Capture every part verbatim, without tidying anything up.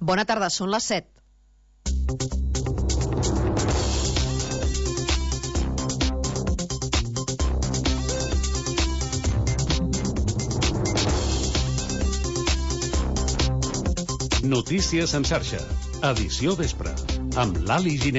Bona tarda, són les set. Notícies en xarxa, edició vespre, amb l'Ali Giner.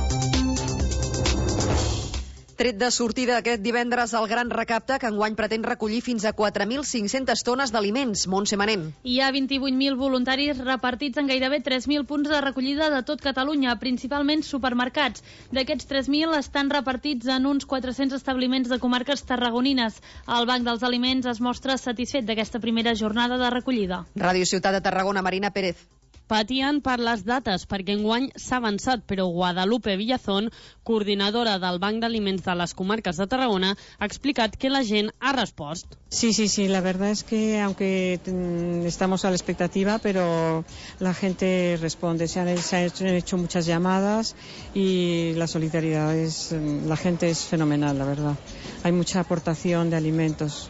Tret de sortida aquest divendres el Gran Recapte, que enguany pretén recollir fins a quatre mil cinc-centes tones d'aliments. Montse Manent. Hi ha vint-i-vuit mil voluntaris repartits en gairebé tres mil punts de recollida de tot Catalunya, principalment supermercats. D'aquests tres mil estan repartits en uns quatre-cents establiments de comarques tarragonines. El Banc dels Aliments es mostra satisfet d'aquesta primera jornada de recollida. Ràdio Ciutat de Tarragona, Marina Pérez. Patien per les dates, perquè enguany s'ha avançat, però Guadalupe Villazón, coordinadora del Banc d'Aliments de les comarques de Tarragona, ha explicat que la gent ha respost. Sí, sí, sí, la verdad es que aunque estamos a la expectativa, pero la gente responde, se han, se han hecho muchas llamadas y la solidaridad es, la gente es fenomenal, la verdad. Hay mucha aportación de alimentos.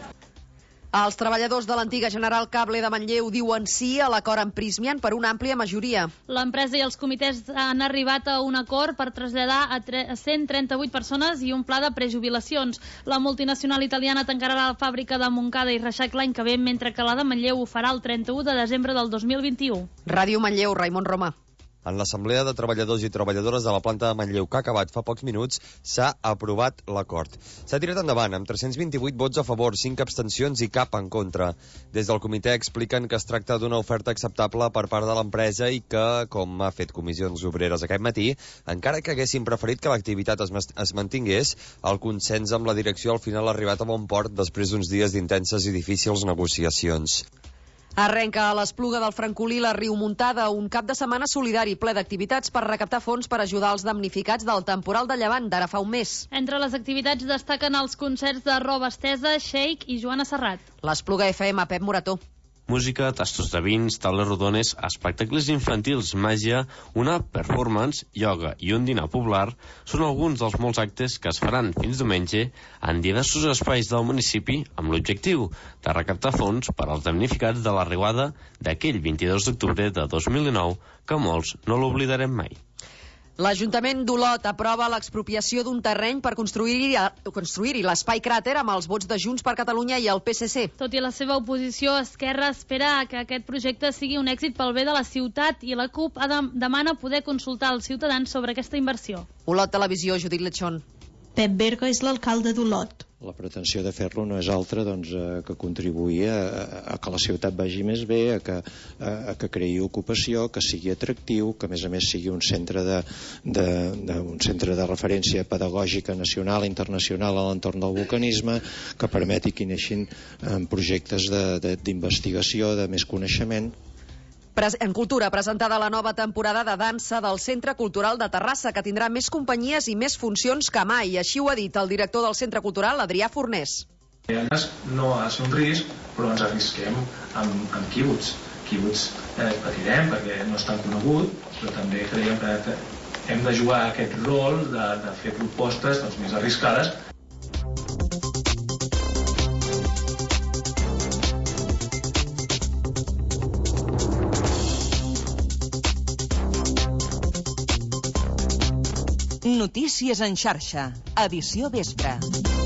Els treballadors de l'antiga General Cable de Manlleu diuen sí a l'acord amb Prysmian per una àmplia majoria. L'empresa i els comitès han arribat a un acord per traslladar a cent trenta-vuit persones i un pla de prejubilacions. La multinacional italiana tancarà la fàbrica de Montcada i Reixac l'any que ve, mentre que la de Manlleu ho farà el trenta-u de desembre del dos mil vint-i-u. Ràdio Manlleu, Raimon Roma. En l'Assemblea de Treballadors i Treballadores de la planta de Manlleu, que ha acabat fa pocs minuts, s'ha aprovat l'acord. S'ha tirat endavant amb tres-cents vint-i-vuit vots a favor, cinc abstencions i cap en contra. Des del comitè expliquen que es tracta d'una oferta acceptable per part de l'empresa i que, com ha fet Comissions Obreres aquest matí, encara que haguessin preferit que l'activitat es, es mantingués, el consens amb la direcció al final ha arribat a bon port després d'uns dies d'intenses i difícils negociacions. Arrenca a l'Espluga del Francolí la Riumuntada, un cap de setmana solidari ple d'activitats per recaptar fons per ajudar els damnificats del temporal de llevant d'ara fa un mes. Entre les activitats destaquen els concerts de Roba Estesa, Sheik i Joana Serrat. L'Espluga F M, Pep Morató. Música, tastos de vins, taules rodones, espectacles infantils, màgia, una performance, ioga i un dinar popular són alguns dels molts actes que es faran fins diumenge en diversos espais del municipi amb l'objectiu de recaptar fons per als damnificats de l'arribada d'aquell vint-i-dos d'octubre de dos mil dinou que molts no l'oblidarem mai. L'Ajuntament d'Olot aprova l'expropiació d'un terreny per construir-hi construir l'espai cràter amb els vots de Junts per Catalunya i el P S C. Tot i la seva oposició, Esquerra espera que aquest projecte sigui un èxit pel bé de la ciutat i la CUP demana poder consultar als ciutadans sobre aquesta inversió. Olot Televisió, Judit Lechón. Pep Berga és l'alcalde d'Olot. La pretensió de fer-lo no és altra doncs, eh, que contribuir a, a que la ciutat vagi més bé, a que, a, a que creï ocupació, que sigui atractiu, que a més a més sigui un centre de, de, de, un centre de referència pedagògica nacional i internacional a l'entorn del vulcanisme, que permeti que neixin eh, projectes d'investigació, de, de, de més coneixement. En Cultura, presentada la nova temporada de dansa del Centre Cultural de Terrassa, que tindrà més companyies i més funcions que mai. Així ho ha dit el director del Centre Cultural, Adrià Fornés. No ha de ser un risc, però ens arrisquem amb, amb quibuts. Quibuts eh, patirem perquè no és tan conegut, però també creiem que hem de jugar aquest rol de, de fer propostes doncs, més arriscades. Notícies en xarxa, edició vespre.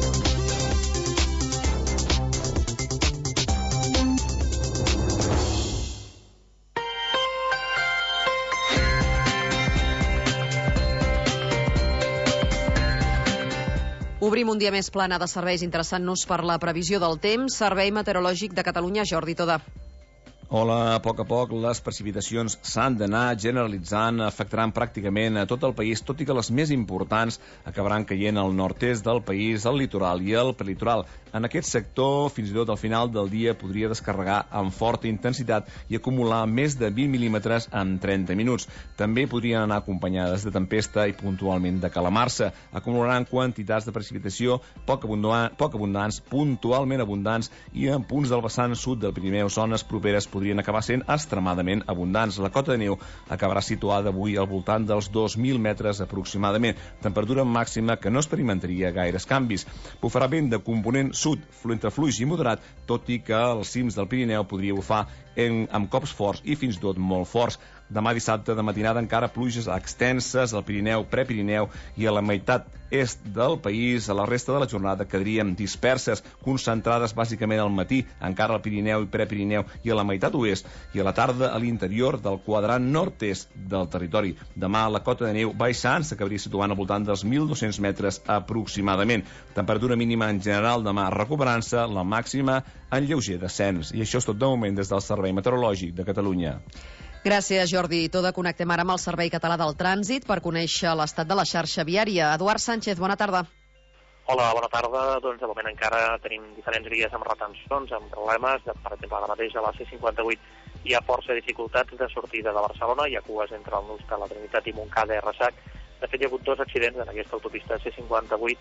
Obrim un dia més plana de serveis, interessant-nos per la previsió del temps. Servei Meteorològic de Catalunya, Jordi Toda. Hola, a poc a poc les precipitacions s'han d'anar generalitzant, afectaran pràcticament a tot el país, tot i que les més importants acabaran caient al nord-est del país, al litoral i al prelitoral. En aquest sector, fins i tot al final del dia, podria descarregar amb forta intensitat i acumular més de vint mil·límetres en trenta minuts. També podrien anar acompanyades de tempesta i puntualment de calamarsa. Acumularan quantitats de precipitació poc, abundant, poc abundants, puntualment abundants, i en punts del vessant sud del Pirineu, zones properes podrien acabar sent extremadament abundants. La cota de neu acabarà situada avui al voltant dels dos mil metres aproximadament. Temperatura màxima que no experimentaria gaires canvis. Bufarà vent de component sud, entre fluix i moderat, tot i que als cims del Pirineu podria bufar en, amb cops forts i fins i tot molt forts. Demà dissabte de matinada encara pluges extenses al Pirineu, Prepirineu i a la meitat est del país. A la resta de la jornada quedaríem disperses, concentrades bàsicament al matí, encara al Pirineu i Prepirineu i a la meitat oest, i a la tarda a l'interior del quadrant nord-est del territori. Demà la cota de neu baixant s'acabaria situant al voltant dels mil dos-cents metres aproximadament. Temperatura mínima en general demà recuperant-se, la màxima en lleuger descens. I això és tot de moment des del Servei Meteorològic de Catalunya. Gràcies, Jordi. Toda connectem ara amb el Servei Català del Trànsit per conèixer l'estat de la xarxa viària. Eduard Sánchez, bona tarda. Hola, bona tarda. Doncs de moment encara tenim diferents vies amb retencions, amb problemes. Per exemple, ara mateix a la C cinquanta-vuit hi ha força dificultats de sortida de Barcelona, hi ha cues entre el nus de la Trinitat i Montcada i Reixac. De fet, hi ha hagut dos accidents en aquesta autopista C cinquanta-vuit,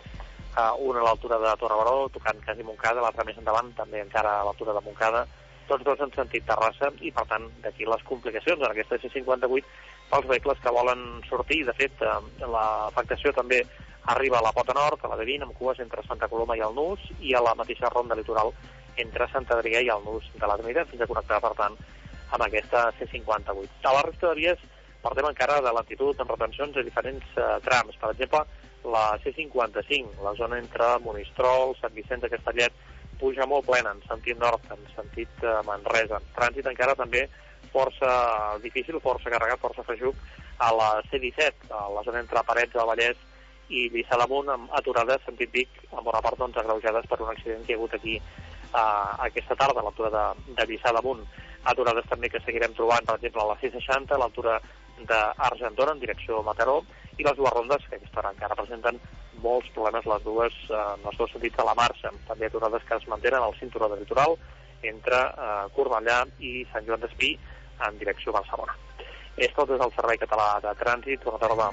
un a l'altura de Torre Baró, tocant quasi Montcada, l'altre més endavant, també encara a l'altura de Montcada, tots dos en sentit Terrassa, i per tant d'aquí les complicacions en aquesta C cinquanta-vuit pels vehicles que volen sortir. De fet, l'afectació també arriba a la Pota Nord, a la B vint, amb cues entre Santa Coloma i el Nus, i a la mateixa ronda litoral entre Sant Adrià i el Nus de la Trinitat, fins a connectar, per tant, amb aquesta C cinquanta-vuit. A la resta de vies parlem encara de lentitud amb retencions a diferents eh, trams. Per exemple, la C cinquanta-cinc, la zona entre Monistrol, Sant Vicenç de Castellet, puja molt plena en sentit nord, en sentit eh, Manresa. Trànsit encara també força difícil, força carregat, força feixuc a la C disset, a la zona entre Parets del Vallès i Lliçà d'Amunt, amb aturades sentit Vic, amb bona part doncs, agreujades per un accident que hi ha hagut aquí eh, aquesta tarda, a l'altura de, de Lliçà d'Amunt. Aturades també que seguirem trobant, per exemple, a la C seixanta, a l'altura d'Argentona, en direcció a Mataró, i les dues rondes, que aquesta hora encara presenten molts problemes, les dues, eh, en els dos sentits de la marxa. També aturades que es mantenen al cinturó de litoral, entre eh, Cornellà i Sant Joan d'Espí, en direcció a Barcelona. És tot des del Servei Català de Trànsit. Bona tarda.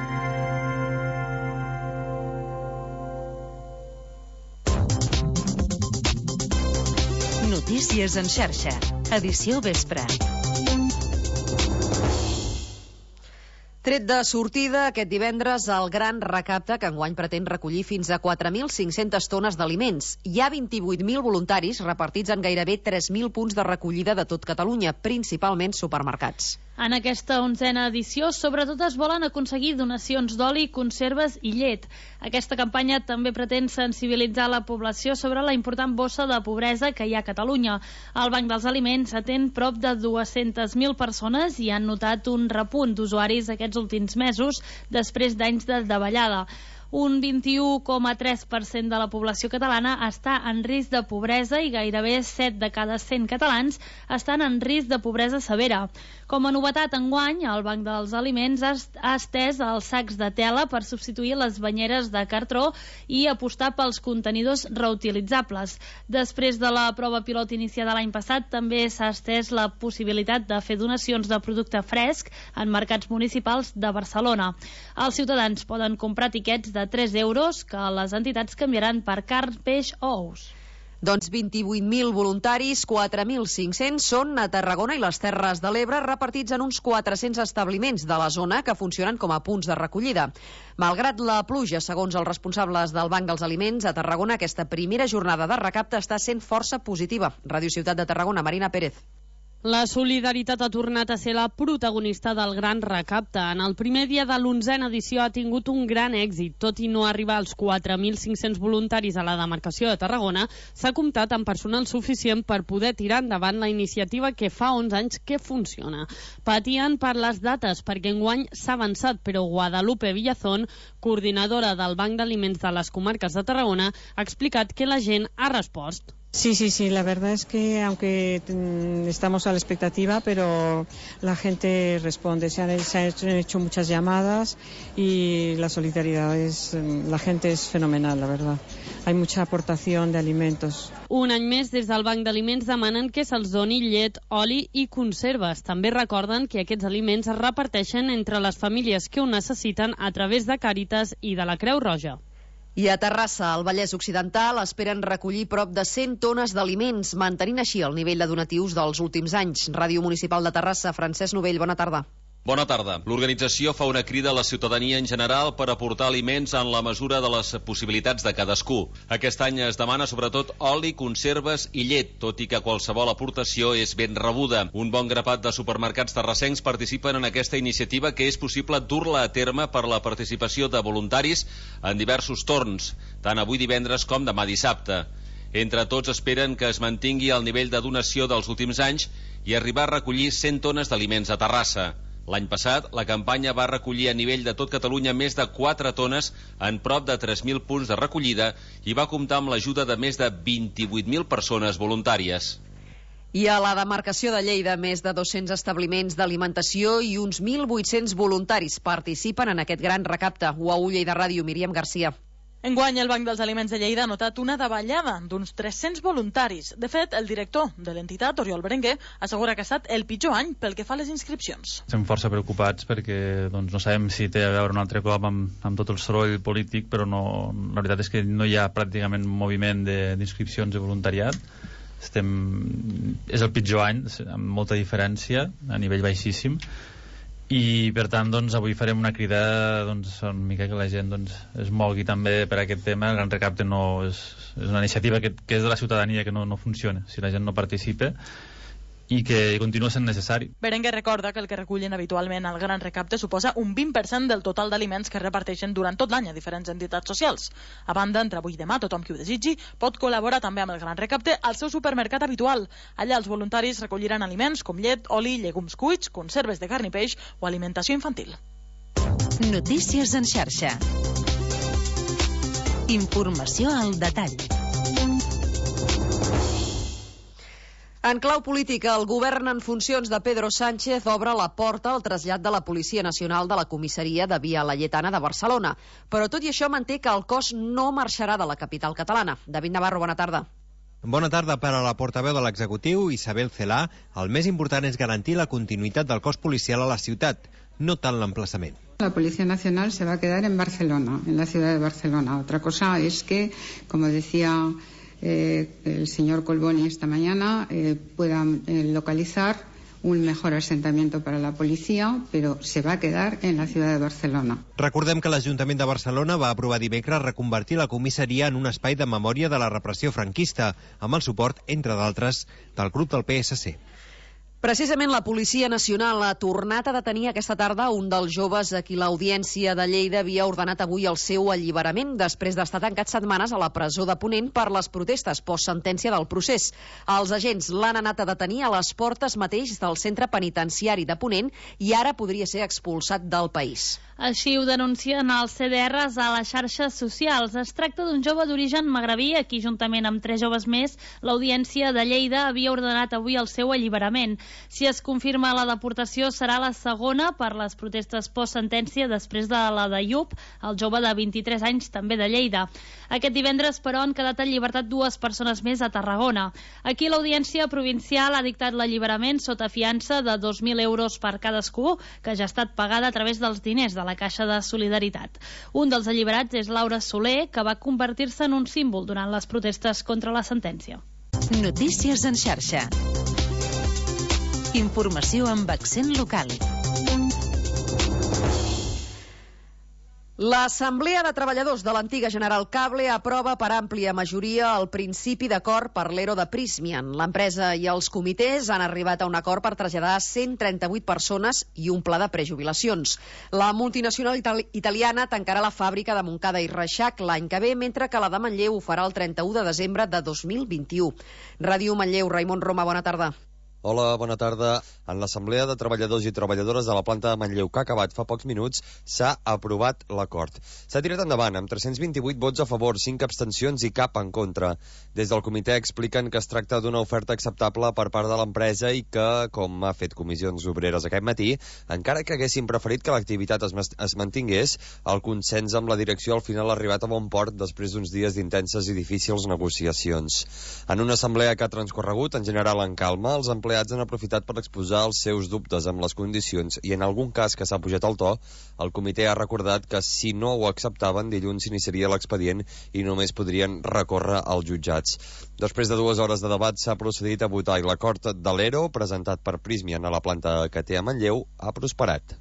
Notícies en xarxa. Edició vespre. Tret de sortida aquest divendres el gran recapte que enguany pretén recollir fins a quatre mil cinc-centes tones d'aliments. Hi ha vint-i-vuit mil voluntaris repartits en gairebé tres mil punts de recollida de tot Catalunya, principalment supermercats. En aquesta onzena edició, sobretot es volen aconseguir donacions d'oli, conserves i llet. Aquesta campanya també pretén sensibilitzar la població sobre la important bossa de pobresa que hi ha a Catalunya. El Banc dels Aliments atén prop de dues-centes mil persones i han notat un repunt d'usuaris aquests últims mesos després d'anys de davallada. Un vint-i-u coma tres per cent de la població catalana està en risc de pobresa i gairebé set de cada cent catalans estan en risc de pobresa severa. Com a novetat enguany, el Banc dels Aliments ha estès els sacs de tela per substituir les banyeres de cartró i apostar pels contenidors reutilitzables. Després de la prova pilot iniciada l'any passat, també s'ha estès la possibilitat de fer donacions de producte fresc en mercats municipals de Barcelona. Els ciutadans poden comprar tiquets de tres euros que les entitats canviaran per carn, peix o ous. Doncs vint-i-vuit mil voluntaris, quatre mil cinc-cents són a Tarragona i les Terres de l'Ebre, repartits en uns quatre-cents establiments de la zona que funcionen com a punts de recollida. Malgrat la pluja, segons els responsables del Banc dels Aliments, a Tarragona aquesta primera jornada de recapte està sent força positiva. Ràdio Ciutat de Tarragona, Marina Pérez. La solidaritat ha tornat a ser la protagonista del gran recapte. En el primer dia de l'onzena edició ha tingut un gran èxit. Tot i no arribar als quatre mil cinc-cents voluntaris a la demarcació de Tarragona, s'ha comptat amb personal suficient per poder tirar endavant la iniciativa que fa onze anys que funciona. Patien per les dates, perquè enguany s'ha avançat, però Guadalupe Villazón, coordinadora del Banc d'Aliments de les Comarques de Tarragona, ha explicat que la gent ha respost. Sí, sí, sí, la verdad es que aunque estamos a la expectativa, pero la gente responde, se han, se han, hecho, se han hecho muchas llamadas y la solidaridad es, la gente es fenomenal, la verdad. Hay mucha aportación de alimentos. Un any més, des del Banc d'Aliments demanen que se'ls doni llet, oli i conserves. També recorden que aquests aliments es reparteixen entre les famílies que ho necessiten a través de Càritas i de la Creu Roja. I a Terrassa, al Vallès Occidental, esperen recollir prop de cent tones d'aliments, mantenint així el nivell de donatius dels últims anys. Ràdio Municipal de Terrassa, Francesc Novell, bona tarda. Bona tarda. L'organització fa una crida a la ciutadania en general per aportar aliments en la mesura de les possibilitats de cadascú. Aquest any es demana sobretot oli, conserves i llet, tot i que qualsevol aportació és ben rebuda. Un bon grapat de supermercats terrassencs participen en aquesta iniciativa, que és possible dur-la a terme per la participació de voluntaris en diversos torns, tant avui divendres com demà dissabte. Entre tots esperen que es mantingui el nivell de donació dels últims anys i arribar a recollir cent tones d'aliments a Terrassa. L'any passat, la campanya va recollir a nivell de tot Catalunya més de quatre tones en prop de tres mil punts de recollida i va comptar amb l'ajuda de més de vint-i-vuit mil persones voluntàries. I a la demarcació de Lleida, més de dos-cents establiments d'alimentació i uns mil vuit-cents voluntaris participen en aquest gran recapte. U A U Lleida Ràdio, Míriam Garcia. Enguany, el Banc dels Aliments de Lleida ha notat una davallada d'uns tres-cents voluntaris. De fet, el director de l'entitat, Oriol Berenguer, assegura que ha estat el pitjor any pel que fa a les inscripcions. Estem força preocupats perquè doncs, no sabem si té a veure un altre cop amb, amb tot el soroll polític, però no, la veritat és que no hi ha pràcticament moviment d'inscripcions de, de voluntariat. Estem, és el pitjor any, amb molta diferència, a nivell baixíssim. I per tant doncs, avui farem una crida doncs, una mica que la gent doncs, es mogui també per aquest tema. El Gran Recapte no és, és una iniciativa que, que és de la ciutadania, que no, no funciona si la gent no participa i que continua sent necessari. Berenguer recorda que el que recullen habitualment al Gran Recapte suposa un vint per cent del total d'aliments que es reparteixen durant tot l'any a diferents entitats socials. A banda, entre avui i demà, tothom qui ho desitgi pot col·laborar també amb el Gran Recapte al seu supermercat habitual. Allà els voluntaris recolliran aliments com llet, oli, llegums cuits, conserves de carn i peix o alimentació infantil. Notícies en xarxa. Informació al detall. En clau política, el govern en funcions de Pedro Sánchez obre la porta al trasllat de la Policia Nacional de la comissaria de Via Laietana de Barcelona. Però tot i això manté que el cos no marxarà de la capital catalana. David Navarro, bona tarda. Bona tarda. Per a la portaveu de l'executiu, Isabel Celà, el més important és garantir la continuïtat del cos policial a la ciutat, no tant l'emplaçament. La Policía Nacional se va a quedar en Barcelona, en la ciudad de Barcelona. Otra cosa es que, como decía eh, el señor Colboni esta mañana, eh, puedan eh, localizar un mejor asentamiento para la policía, pero se va a quedar en la ciudad de Barcelona. Recordem que l'Ajuntament de Barcelona va aprovar dimecres reconvertir la comissaria en un espai de memòria de la repressió franquista, amb el suport, entre d'altres, del grup del P S C. Precisament la Policia Nacional ha tornat a detenir aquesta tarda un dels joves a qui l'Audiència de Lleida havia ordenat avui el seu alliberament després d'estar tancat setmanes a la presó de Ponent per les protestes post-sentència del procés. Els agents l'han anat a detenir a les portes mateix del centre penitenciari de Ponent i ara podria ser expulsat del país. Així ho denuncien els C D Rs a les xarxes socials. Es tracta d'un jove d'origen magrebí, a qui juntament amb tres joves més, l'Audiència de Lleida havia ordenat avui el seu alliberament. Si es confirma la deportació, serà la segona per les protestes post-sentència després de la de Iup, el jove de vint-i-tres anys, també de Lleida. Aquest divendres, però, han quedat en llibertat dues persones més a Tarragona. Aquí l'Audiència Provincial ha dictat l'alliberament sota fiança de dos mil euros per cadascú, que ja ha estat pagada a través dels diners de la Caixa de Solidaritat. Un dels alliberats és Laura Soler, que va convertir-se en un símbol durant les protestes contra la sentència. Notícies en xarxa. Informació amb accent local. L'Assemblea de Treballadors de l'antiga General Cable aprova per àmplia majoria el principi d'acord per l'Ero de Prysmian. L'empresa i els comitès han arribat a un acord per traslladar cent trenta-vuit persones i un pla de prejubilacions. La multinacional itali- italiana tancarà la fàbrica de Montcada i Reixac l'any que ve, mentre que la de Manlleu ho farà el trenta-u de desembre de dos mil vint-i-u. Ràdio Manlleu, Raimon Roma, bona tarda. Hola, bona tarda. En l'Assemblea de Treballadors i Treballadores de la planta de Manlleu, que ha acabat fa pocs minuts, s'ha aprovat l'acord. S'ha tirat endavant amb tres-cents vint-i-vuit vots a favor, cinc abstencions i cap en contra. Des del comitè expliquen que es tracta d'una oferta acceptable per part de l'empresa i que, com ha fet Comissions Obreres aquest matí, encara que haguessin preferit que l'activitat es, es mantingués, el consens amb la direcció al final ha arribat a bon port després d'uns dies d'intenses i difícils negociacions. En una assemblea que ha transcorregut en general en calma, els empleats empleats han aprofitat per exposar els seus dubtes amb les condicions i en algun cas que s'ha pujat el to, el comitè ha recordat que si no ho acceptaven, dilluns s'iniciaria l'expedient i només podrien recórrer als jutjats. Després de dues hores de debat s'ha procedit a votar i l'acord de l'E R O, presentat per Prysmian a la planta que té a Manlleu, ha prosperat.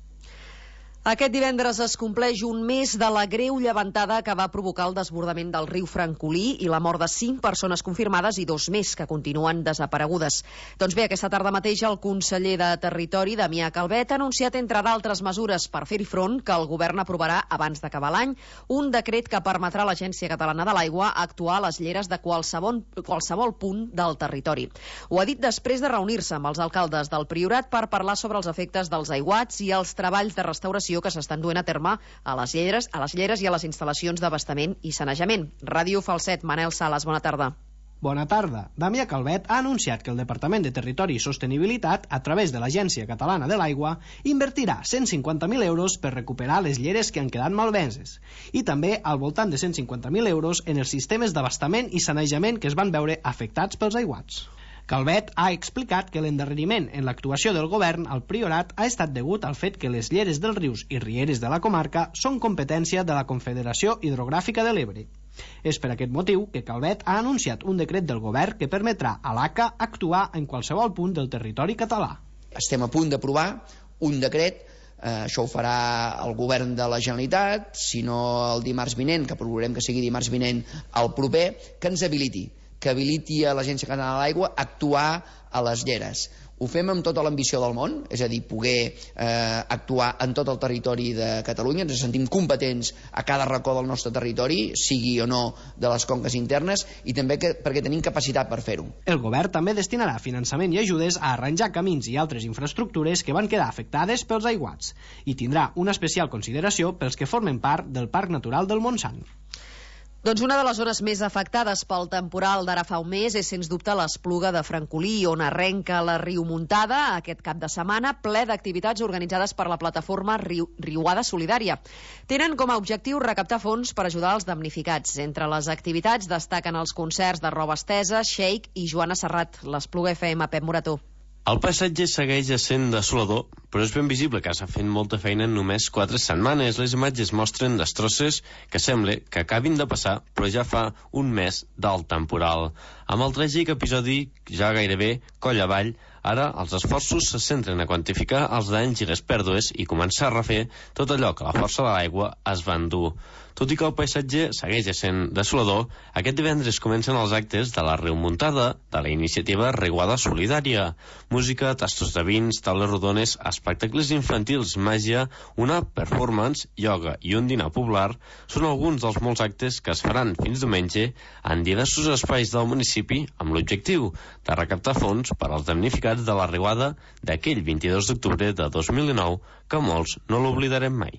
Aquest divendres es compleix un mes de la greu llevantada que va provocar el desbordament del riu Francolí i la mort de cinc persones confirmades i dos més que continuen desaparegudes. Doncs bé, aquesta tarda mateix el conseller de Territori, Damià Calvet, ha anunciat, entre d'altres mesures per fer-hi front, que el govern aprovarà abans d'acabar l'any un decret que permetrà a l'Agència Catalana de l'Aigua actuar a les lleres de qualsevol, qualsevol punt del territori. Ho ha dit després de reunir-se amb els alcaldes del Priorat per parlar sobre els efectes dels aiguats i els treballs de restauració que s'estan duent a terme a les lleres, a les lleres i a les instal·lacions d'abastament i sanejament. Ràdio Falset, Manel Sales, bona tarda. Bona tarda. Damià Calvet ha anunciat que el Departament de Territori i Sostenibilitat, a través de l'Agència Catalana de l'Aigua, invertirà cent cinquanta mil euros per recuperar les lleres que han quedat malmeses i també al voltant de cent cinquanta mil euros en els sistemes d'abastament i sanejament que es van veure afectats pels aiguats. Calvet ha explicat que l'endarreriment en l'actuació del govern al Priorat ha estat degut al fet que les lleres dels rius i rieres de la comarca són competència de la Confederació Hidrogràfica de l'Ebre. És per aquest motiu que Calvet ha anunciat un decret del govern que permetrà a l'A C A actuar en qualsevol punt del territori català. Estem a punt d'aprovar un decret, eh, això ho farà el govern de la Generalitat, si no el dimarts vinent, que procurem que sigui dimarts vinent el proper, que ens habiliti que habiliti a l'Agència Catalana de l'Aigua a actuar a les lleres. Ho fem amb tota l'ambició del món, és a dir, poder eh, actuar en tot el territori de Catalunya. Ens sentim competents a cada racó del nostre territori, sigui o no de les conques internes, i també que, perquè tenim capacitat per fer-ho. El govern també destinarà finançament i ajudes a arranjar camins i altres infraestructures que van quedar afectades pels aiguats i tindrà una especial consideració pels que formen part del Parc Natural del Montsant. Doncs una de les zones més afectades pel temporal d'ara fa un mes és, sens dubte, l'Espluga de Francolí, on arrenca la riumuntada aquest cap de setmana, ple d'activitats organitzades per la plataforma Riu, Riuada Solidària. Tenen com a objectiu recaptar fons per ajudar els damnificats. Entre les activitats destaquen els concerts de Roba Estesa, Shake i Joana Serrat. L'Espluga F M, Pep Morató. El paisatge segueix essent desolador, però és ben visible que s'ha fet molta feina en només quatre setmanes. Les imatges mostren destrosses que sembla que acabin de passar, però ja fa un mes del temporal. Amb el tràgic episodi ja gairebé coll avall, ara els esforços se centren a quantificar els danys i les pèrdues i començar a refer tot allò que la força de l'aigua es va endur. Tot i que el paisatge segueix essent desolador, aquest divendres comencen els actes de la remuntada de la iniciativa Riuada Solidària. Música, tastos de vins, taules rodones, espectacles infantils, màgia, una performance, ioga i un dinar popular són alguns dels molts actes que es faran fins diumenge en diversos espais del municipi amb l'objectiu de recaptar fons per als damnificats de la riuada d'aquell vint-i-dos d'octubre de dos mil dinou, que molts no l'oblidarem mai.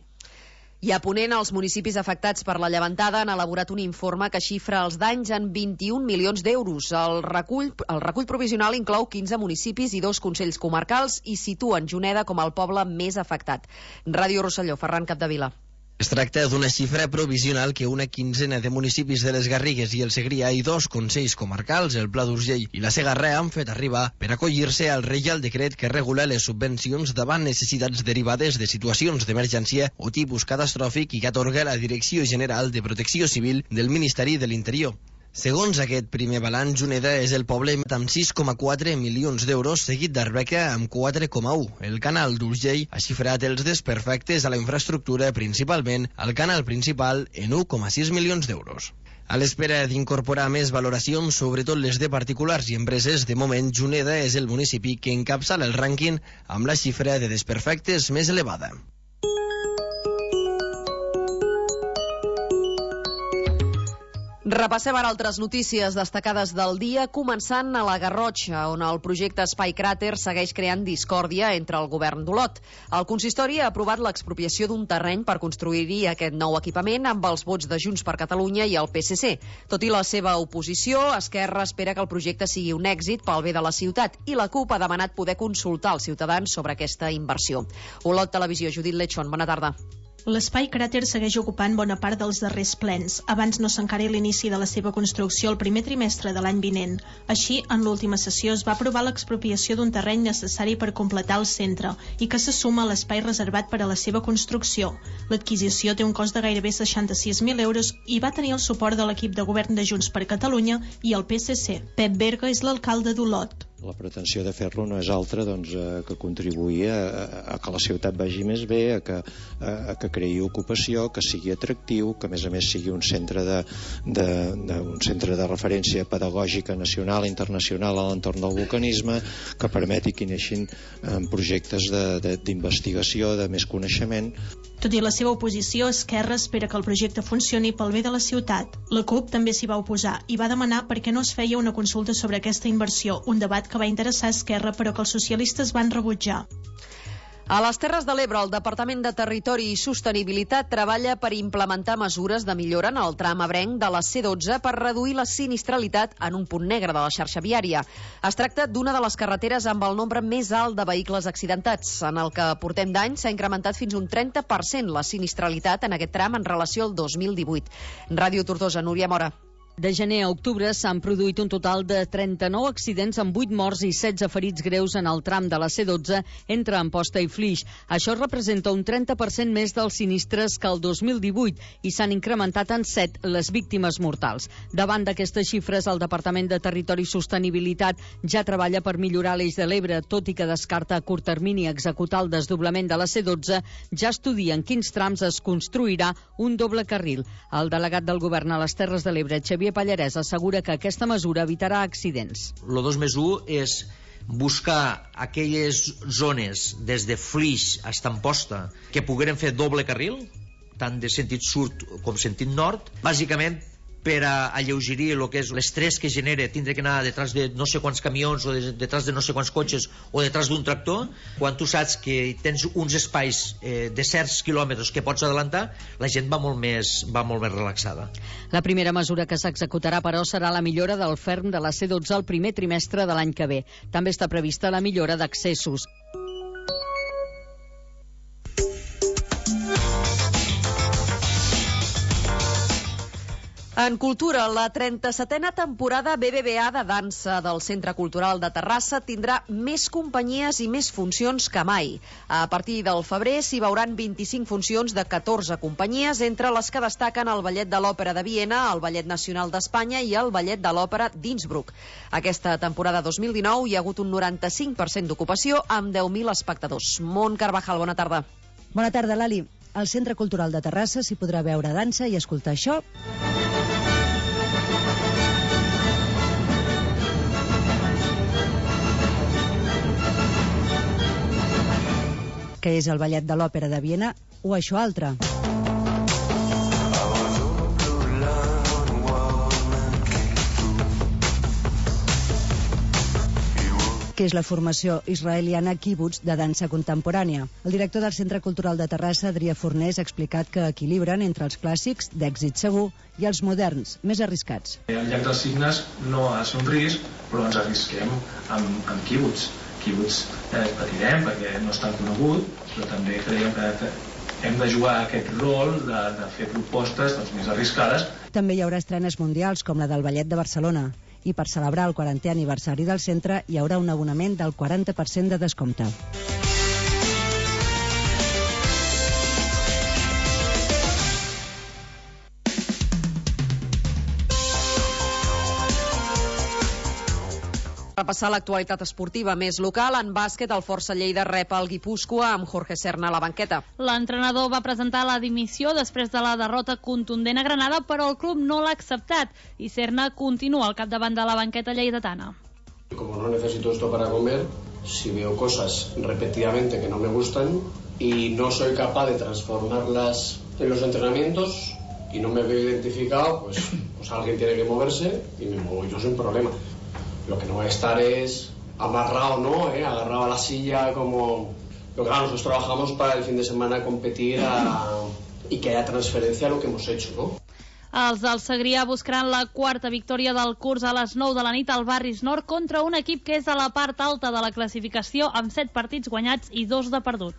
I a Ponent, els municipis afectats per la llevantada han elaborat un informe que xifra els danys en vint-i-un milions d'euros. El recull, el recull provisional inclou quinze municipis i dos consells comarcals i situen Juneda com el poble més afectat. Ràdio Rosselló, Ferran Capdevila. Es tracta d'una xifra provisional que una quinzena de municipis de les Garrigues i el Segrià i dos consells comarcals, el Pla d'Urgell i la Segarra, han fet arribar per acollir-se al Reial Decret que regula les subvencions davant necessitats derivades de situacions d'emergència o tipus catastròfic i que atorga la Direcció General de Protecció Civil del Ministeri de l'Interior. Segons aquest primer balanç, Juneda és el poble amb sis coma quatre milions d'euros, seguit d'Arbeca amb quatre coma u. El canal d'Urgell ha xifrat els desperfectes a la infraestructura, principalment al canal principal, en u coma sis milions d'euros. A l'espera d'incorporar més valoracions, sobretot les de particulars i empreses, de moment Juneda és el municipi que encapçala el rànquing amb la xifra de desperfectes més elevada. Repassem ara altres notícies destacades del dia, començant a la Garrotxa, on el projecte Espai Cràter segueix creant discòrdia entre el govern d'Olot. El consistori ha aprovat l'expropiació d'un terreny per construir-hi aquest nou equipament amb els vots de Junts per Catalunya i el P S C. Tot i la seva oposició, Esquerra espera que el projecte sigui un èxit pel bé de la ciutat i la CUP ha demanat poder consultar als ciutadans sobre aquesta inversió. Olot Televisió, Judit Lechon, bona tarda. L'espai cràter segueix ocupant bona part dels darrers plens, abans no s'encara l'inici de la seva construcció el primer trimestre de l'any vinent. Així, en l'última sessió es va aprovar l'expropiació d'un terreny necessari per completar el centre i que se suma a l'espai reservat per a la seva construcció. L'adquisició té un cost de gairebé seixanta-sis mil euros i va tenir el suport de l'equip de govern de Junts per Catalunya i el P C C. Pep Berga és l'alcalde d'Olot. La pretensió de fer-lo no és altra doncs, eh, que contribuir a, a que la ciutat vagi més bé, a que, a, a que creï ocupació, que sigui atractiu, que a més a més sigui un centre de, de, de, un centre de referència pedagògica nacional i internacional a l'entorn del vulcanisme, que permeti que neixin eh, projectes d'investigació, de, de, de més coneixement. Tot i la seva oposició, Esquerra espera que el projecte funcioni pel bé de la ciutat. La CUP també s'hi va oposar i va demanar per què no es feia una consulta sobre aquesta inversió, un debat que va interessar Esquerra però que els socialistes van rebutjar. A les Terres de l'Ebre, el Departament de Territori i Sostenibilitat treballa per implementar mesures de millora en el tram ebrenc de la C dotze per reduir la sinistralitat en un punt negre de la xarxa viària. Es tracta d'una de les carreteres amb el nombre més alt de vehicles accidentats. En el que portem d'any s'ha incrementat fins un trenta per cent la sinistralitat en aquest tram en relació al dos mil divuit. Ràdio Tortosa, Núria Mora. De gener a octubre s'han produït un total de trenta-nou accidents amb vuit morts i setze ferits greus en el tram de la C dotze entre Amposta i Flix. Això representa un trenta per cent més dels sinistres que el dos mil divuit i s'han incrementat en set les víctimes mortals. Davant d'aquestes xifres, el Departament de Territori i Sostenibilitat ja treballa per millorar l'eix de l'Ebre, tot i que descarta a curt termini executar el desdoblament de la C dotze, ja estudia en quins trams es construirà un doble carril. El delegat del govern a les Terres de l'Ebre, Xavier Pallarès, assegura que aquesta mesura evitarà accidents. El dos més u és buscar aquelles zones des de Flix a Amposta que pogueren fer doble carril, tant de sentit sud com sentit nord, bàsicament per a alleugerir el que és l'estrès que genera tindre que anar detrás de no sé quants camions o de, detrás de no sé quants cotxes o detrás d'un tractor. Quan tu saps que tens uns espais eh, de certs quilòmetres que pots adelantar, la gent va molt més, va molt més relaxada. La primera mesura que s'executarà, però, serà la millora del ferm de la C dotze al primer trimestre de l'any que ve. També està prevista la millora d'accessos. En cultura, la trenta-setena temporada B B B A de dansa del Centre Cultural de Terrassa tindrà més companyies i més funcions que mai. A partir del febrer s'hi veuran vint-i-cinc funcions de catorze companyies, entre les que destaquen el Ballet de l'Òpera de Viena, el Ballet Nacional d'Espanya i el Ballet de l'Òpera d'Innsbruck. Aquesta temporada dos mil dinou hi ha hagut un noranta-cinc per cent d'ocupació amb deu mil espectadors. Mont Carvajal, bona tarda. Bona tarda, Lali. Al Centre Cultural de Terrassa s'hi podrà veure dansa i escoltar això. Que és el Ballet de l'Òpera de Viena, o això altre. Que és la formació israeliana Kibbutz de dansa contemporània. El director del Centre Cultural de Terrassa, Adrià Fornés, ha explicat que equilibren entre els clàssics, d'èxit segur, i els moderns, més arriscats. El llac dels Cignes no ha de ser un risc, però ens arrisquem amb, amb Kibbutz. Kibbutz eh, patirem perquè no és tan conegut, però també creiem que hem de jugar aquest rol de, de fer propostes doncs, més arriscades. També hi haurà estrenes mundials com la del Ballet de Barcelona. I per celebrar el quarantè aniversari del centre hi haurà un abonament del quaranta per cent de descompte. Repassar l'actualitat esportiva més local. En bàsquet, el Força Lleida rep el Guipúscoa amb Jorge Serna a la banqueta. L'entrenador va presentar la dimissió després de la derrota contundent a Granada, però el club no l'ha acceptat i Serna continua al capdavant de la banqueta lleidatana. Como no necesito esto para comer, si veo cosas repetidamente que no me gustan y no soy capaz de transformarlas en los entrenamientos y no me veo identificado, pues, pues alguien tiene que moverse y me muevo yo sin problema. Lo que no va a estar es amarrado, ¿no? ¿Eh? Agarrado a la silla como... Pero claro, nosotros trabajamos para el fin de semana competir a... y que haya transferencia a lo que hemos hecho, ¿no? Els del Segrià buscaran la quarta victòria del curs a les nou de la nit al Barris Nord contra un equip que és a la part alta de la classificació amb set partits guanyats i dos de perduts.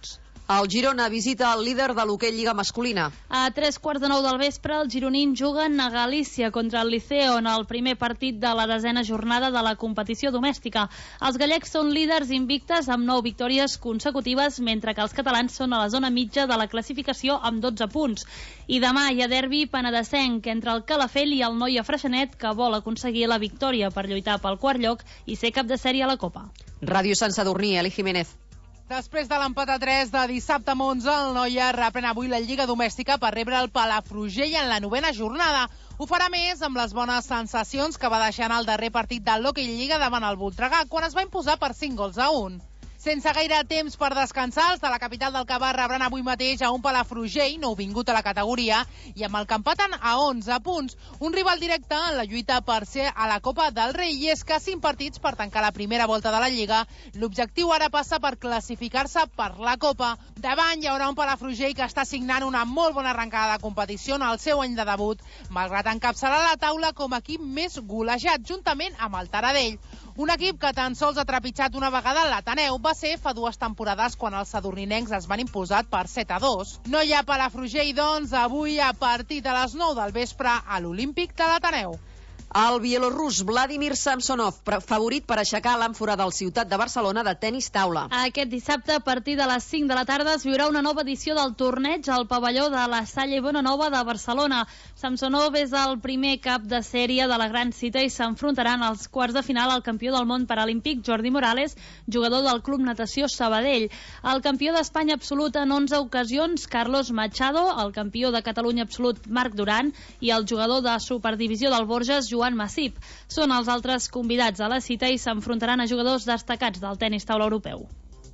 El Girona visita el líder de l'hoquei Lliga masculina. A tres quarts de nou del vespre, els gironins juguen a Galícia contra el Liceo en el primer partit de la desena jornada de la competició domèstica. Els gallecs són líders invictes amb nou victòries consecutives, mentre que els catalans són a la zona mitja de la classificació amb dotze punts. I demà hi ha derbi penedesenc entre el Calafell i el Noia Freixenet, que vol aconseguir la victòria per lluitar pel quart lloc i ser cap de sèrie a la Copa. Ràdio Sant Sadurní, Eli Jiménez. Després de l'empat a tres de dissabte a Monza, el Noia reprèn avui la Lliga domèstica per rebre el Palafrugell en la novena jornada. Ho farà més amb les bones sensacions que va deixar en el darrer partit de l'Hockey Lliga davant el Voltregà, quan es va imposar per cinc gols a un. Sense gaire temps per descansar, els de la capital del Cabà rebran avui mateix a un Palafrugell, nouvingut a la categoria, i amb el que empaten a onze punts. Un rival directe en la lluita per ser a la Copa del Rei, i és que cinc partits per tancar la primera volta de la Lliga. L'objectiu ara passa per classificar-se per la Copa. Davant hi haurà un Palafrugell que està signant una molt bona arrencada de competició en el seu any de debut, malgrat encapçalar la taula com a equip més golejat, juntament amb el Taradell. Un equip que tan sols ha trepitjat una vegada l'Ateneu va ser fa dues temporades quan els sadurninencs es van imposar per set a dos. No hi ha Palafrugell, doncs, avui a partir de les nou del vespre a l'Olímpic de l'Ateneu. El bielorrus Vladimir Samsonov, favorit per aixecar l'àmfora del Ciutat de Barcelona de tenis taula. Aquest dissabte, a partir de les cinc de la tarda, es viurà una nova edició del torneig al pavelló de la Salle Bonanova de Barcelona. Samsonov és el primer cap de sèrie de la gran cita i s'enfrontaran als quarts de final al campió del món paralímpic Jordi Morales, jugador del Club Natació Sabadell. El campió d'Espanya absolut en onze ocasions, Carlos Machado, el campió de Catalunya absolut, Marc Duran, i el jugador de Superdivisió del Borges, Joan Massip. Són els altres convidats a la cita i s'enfrontaran a jugadors destacats del tenis taula europeu.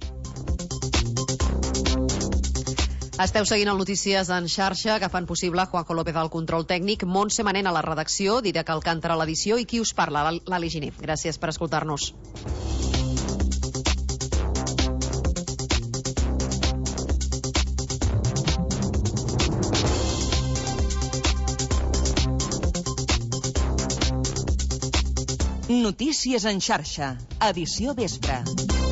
Esteu seguint el Notícies en xarxa, que fan possible Juanjo López al control tècnic, Montse Manent a la redacció, Didac Alcántara a l'edició i qui us parla, l'Ali Giner. Gràcies per escoltar-nos. Notícies en xarxa, edició vespre.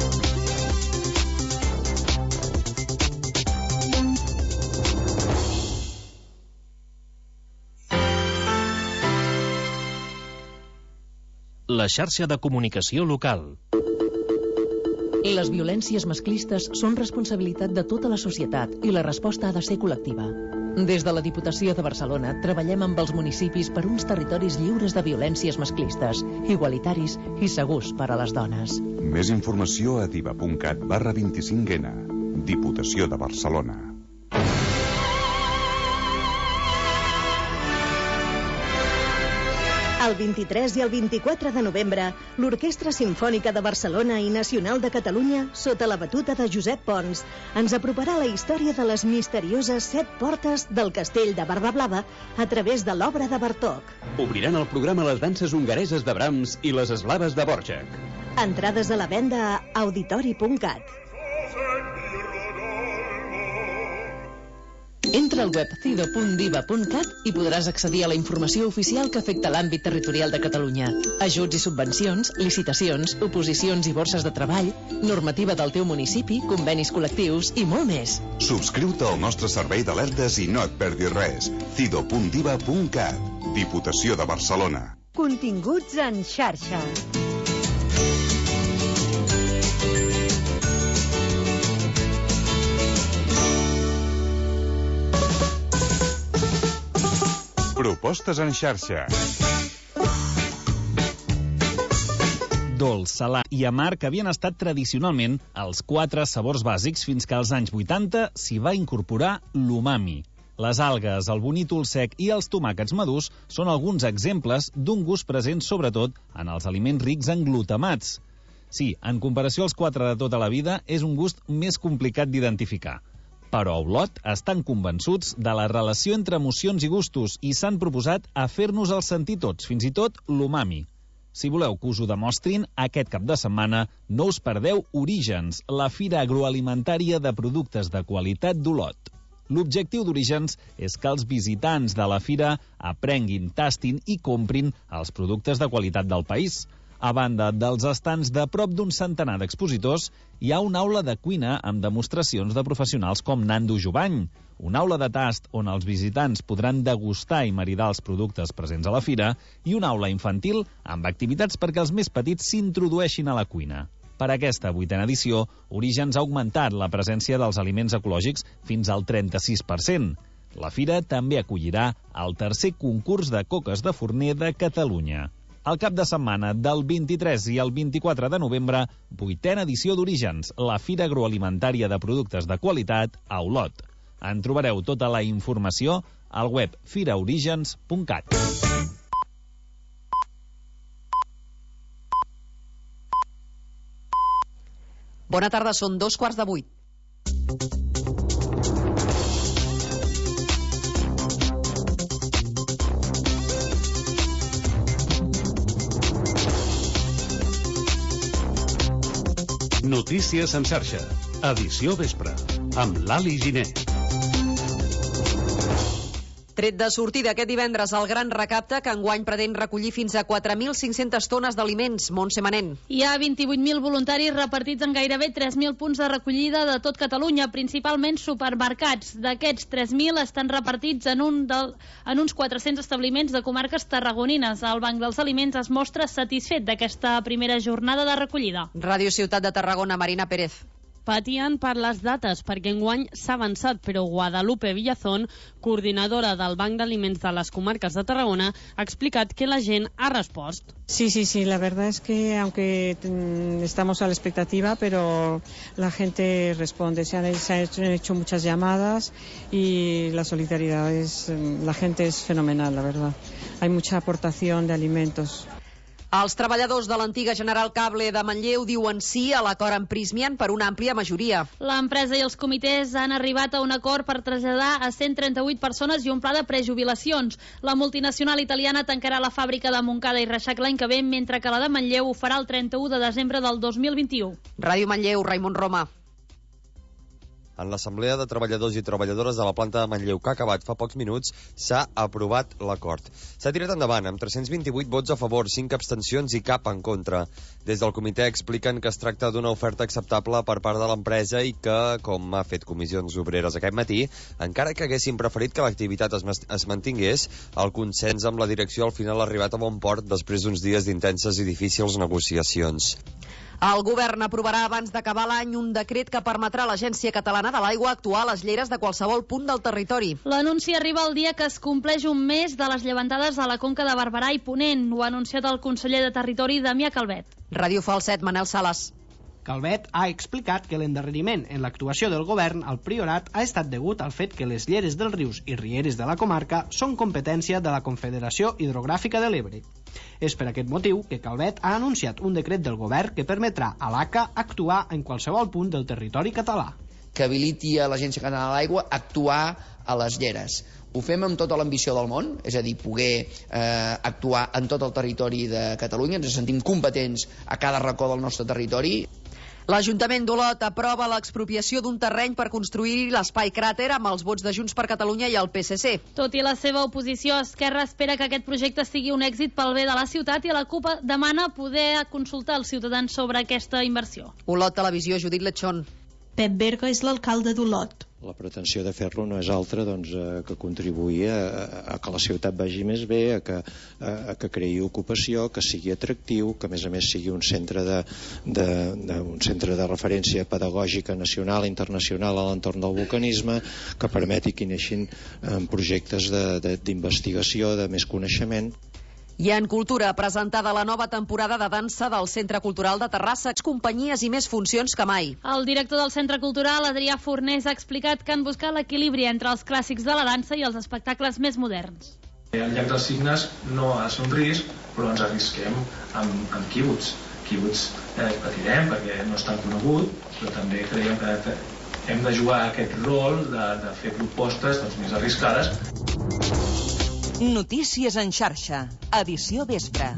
La xarxa de comunicació local. Les violències masclistes són responsabilitat de tota la societat i la resposta ha de ser col·lectiva. Des de la Diputació de Barcelona treballem amb els municipis per uns territoris lliures de violències masclistes, igualitaris i segurs per a les dones. Més informació a diva.cat barra vint-i-cinc ena. Diputació de Barcelona. El vint-i-tres i el vint-i-quatre de novembre, l'Orquestra Simfònica de Barcelona i Nacional de Catalunya, sota la batuta de Josep Pons, ens aproparà la història de les misterioses set portes del castell de Barbablava a través de l'obra de Bartók. Obriran el programa les danses hongareses de Brahms i les eslaves de Dvořák. Entrades a la venda a auditori punt cat. Entra al web cido punt diva punt cat i podràs accedir a la informació oficial que afecta l'àmbit territorial de Catalunya. Ajuts i subvencions, licitacions, oposicions i borses de treball, normativa del teu municipi, convenis col·lectius i molt més. Subscriu-te al nostre servei d'alertes i no et perdis res. cido punt diva punt cat. Diputació de Barcelona. Continguts en xarxa. Propostes en xarxa. Dolç, salat i amarg havien estat tradicionalment els quatre sabors bàsics fins que als anys vuitanta s'hi va incorporar l'umami. Les algues, el bonítol sec i els tomàquets madurs són alguns exemples d'un gust present sobretot en els aliments rics en glutamats. Sí, en comparació als quatre de tota la vida, és un gust més complicat d'identificar. Però a Olot estan convençuts de la relació entre emocions i gustos i s'han proposat a fer-nos el sentir tots, fins i tot l'umami. Si voleu que us ho demostrin, aquest cap de setmana no us perdeu Orígens, la fira agroalimentària de productes de qualitat d'Olot. L'objectiu d'Orígens és que els visitants de la fira aprenguin, tastin i comprin els productes de qualitat del país. A banda dels estants de prop d'un centenar d'expositors, hi ha una aula de cuina amb demostracions de professionals com Nando Jubany, una aula de tast on els visitants podran degustar i maridar els productes presents a la fira i una aula infantil amb activitats perquè els més petits s'introdueixin a la cuina. Per aquesta vuitena edició, Orígens ha augmentat la presència dels aliments ecològics fins al trenta-sis per cent. La fira també acollirà el tercer concurs de coques de forner de Catalunya. El cap de setmana del vint-i-tres i el vint-i-quatre de novembre, vuitena edició d'Orígens, la fira agroalimentària de productes de qualitat a Olot. En trobareu tota la informació al web firaorígens punt cat. Bona tarda, són dos quarts de vuit. Notícies en xarxa. Edició vespre. Amb l'Ali Giner. Tret de sortida aquest divendres el gran recapte que enguany pretén recollir fins a quatre mil cinc-centes tones d'aliments. Montse Manent. Hi ha vint-i-vuit mil voluntaris repartits en gairebé tres mil punts de recollida de tot Catalunya, principalment supermercats. D'aquests tres mil estan repartits en, un del, en uns quatre-cents establiments de comarques tarragonines. El Banc dels Aliments es mostra satisfet d'aquesta primera jornada de recollida. Ràdio Ciutat de Tarragona, Marina Pérez. Patien per les dates, perquè enguany s'ha avançat, però Guadalupe Villazón, coordinadora del Banc d'Aliments de les Comarques de Tarragona, ha explicat que la gent ha respost. Sí, sí, sí, la verdad es que aunque estamos a la expectativa, pero la gente responde, se han, se han, hecho, se han hecho muchas llamadas y la solidaridad es, la gente es fenomenal, la verdad. Hay mucha aportación de alimentos. Els treballadors de l'antiga General Cable de Manlleu diuen sí a l'acord amb Prysmian per una àmplia majoria. L'empresa i els comitès han arribat a un acord per traslladar a cent trenta-vuit persones i un pla de prejubilacions. La multinacional italiana tancarà la fàbrica de Montcada i Reixac l'any que ve, mentre que la de Manlleu ho farà el trenta-u de desembre del dos mil vint-i-u. Ràdio Manlleu, Raimon Roma. En l'Assemblea de Treballadors i Treballadores de la planta de Manlleu, que ha acabat fa pocs minuts, s'ha aprovat l'acord. S'ha tirat endavant amb tres-cents vint-i-vuit vots a favor, cinc abstencions i cap en contra. Des del comitè expliquen que es tracta d'una oferta acceptable per part de l'empresa i que, com ha fet Comissions Obreres aquest matí, encara que haguessin preferit que l'activitat es, es mantingués, el consens amb la direcció al final ha arribat a bon port després d'uns dies d'intenses i difícils negociacions. El govern aprovarà abans d'acabar l'any un decret que permetrà a l'Agència Catalana de l'Aigua actuar a les lleres de qualsevol punt del territori. L'anunci arriba el dia que es compleix un mes de les llevantades a la conca de Barberà i Ponent. Ho ha anunciat el conseller de Territori, Damià Calvet. Ràdio Falset, Manel Sales. Calvet ha explicat que l'endarreriment en l'actuació del govern al Priorat ha estat degut al fet que les lleres dels rius i rieres de la comarca són competència de la Confederació Hidrogràfica de l'Ebre. És per aquest motiu que Calvet ha anunciat un decret del govern que permetrà a l'A C A actuar en qualsevol punt del territori català. Que habiliti a l'Agència Catalana de l'Aigua actuar a les lleres. Ho fem amb tota l'ambició del món, és a dir, poder eh, actuar en tot el territori de Catalunya, ens sentim competents a cada racó del nostre territori. L'Ajuntament d'Olot aprova l'expropiació d'un terreny per construir l'espai cràter amb els vots de Junts per Catalunya i el P S C. Tot i la seva oposició, Esquerra espera que aquest projecte sigui un èxit pel bé de la ciutat i la CUP demana poder consultar els ciutadans sobre aquesta inversió. Olot Televisió, Judit Lechón. Pep Berga és l'alcalde d'Olot. La pretensió de fer-lo no és altra doncs, eh, que contribuir a, a que la ciutat vagi més bé, a que, a, a que creï ocupació, que sigui atractiu, que a més a més sigui un centre de, de, de, un centre de referència pedagògica nacional i internacional a l'entorn del vulcanisme, que permeti que hi neixin eh, projectes d'investigació, de, de, de més coneixement. I en cultura, presentada la nova temporada de dansa del Centre Cultural de Terrassa, companyies i més funcions que mai. El director del Centre Cultural, Adrià Fornés, ha explicat que han buscat l'equilibri entre els clàssics de la dansa i els espectacles més moderns. El llac dels Cignes no ha de ser un risc, però ens arrisquem amb, amb quibuts. Quibuts eh, patirem perquè no és tan conegut, però també creiem que hem de jugar aquest rol de, de fer propostes doncs, més arriscades. Notícies en xarxa, edició vespre.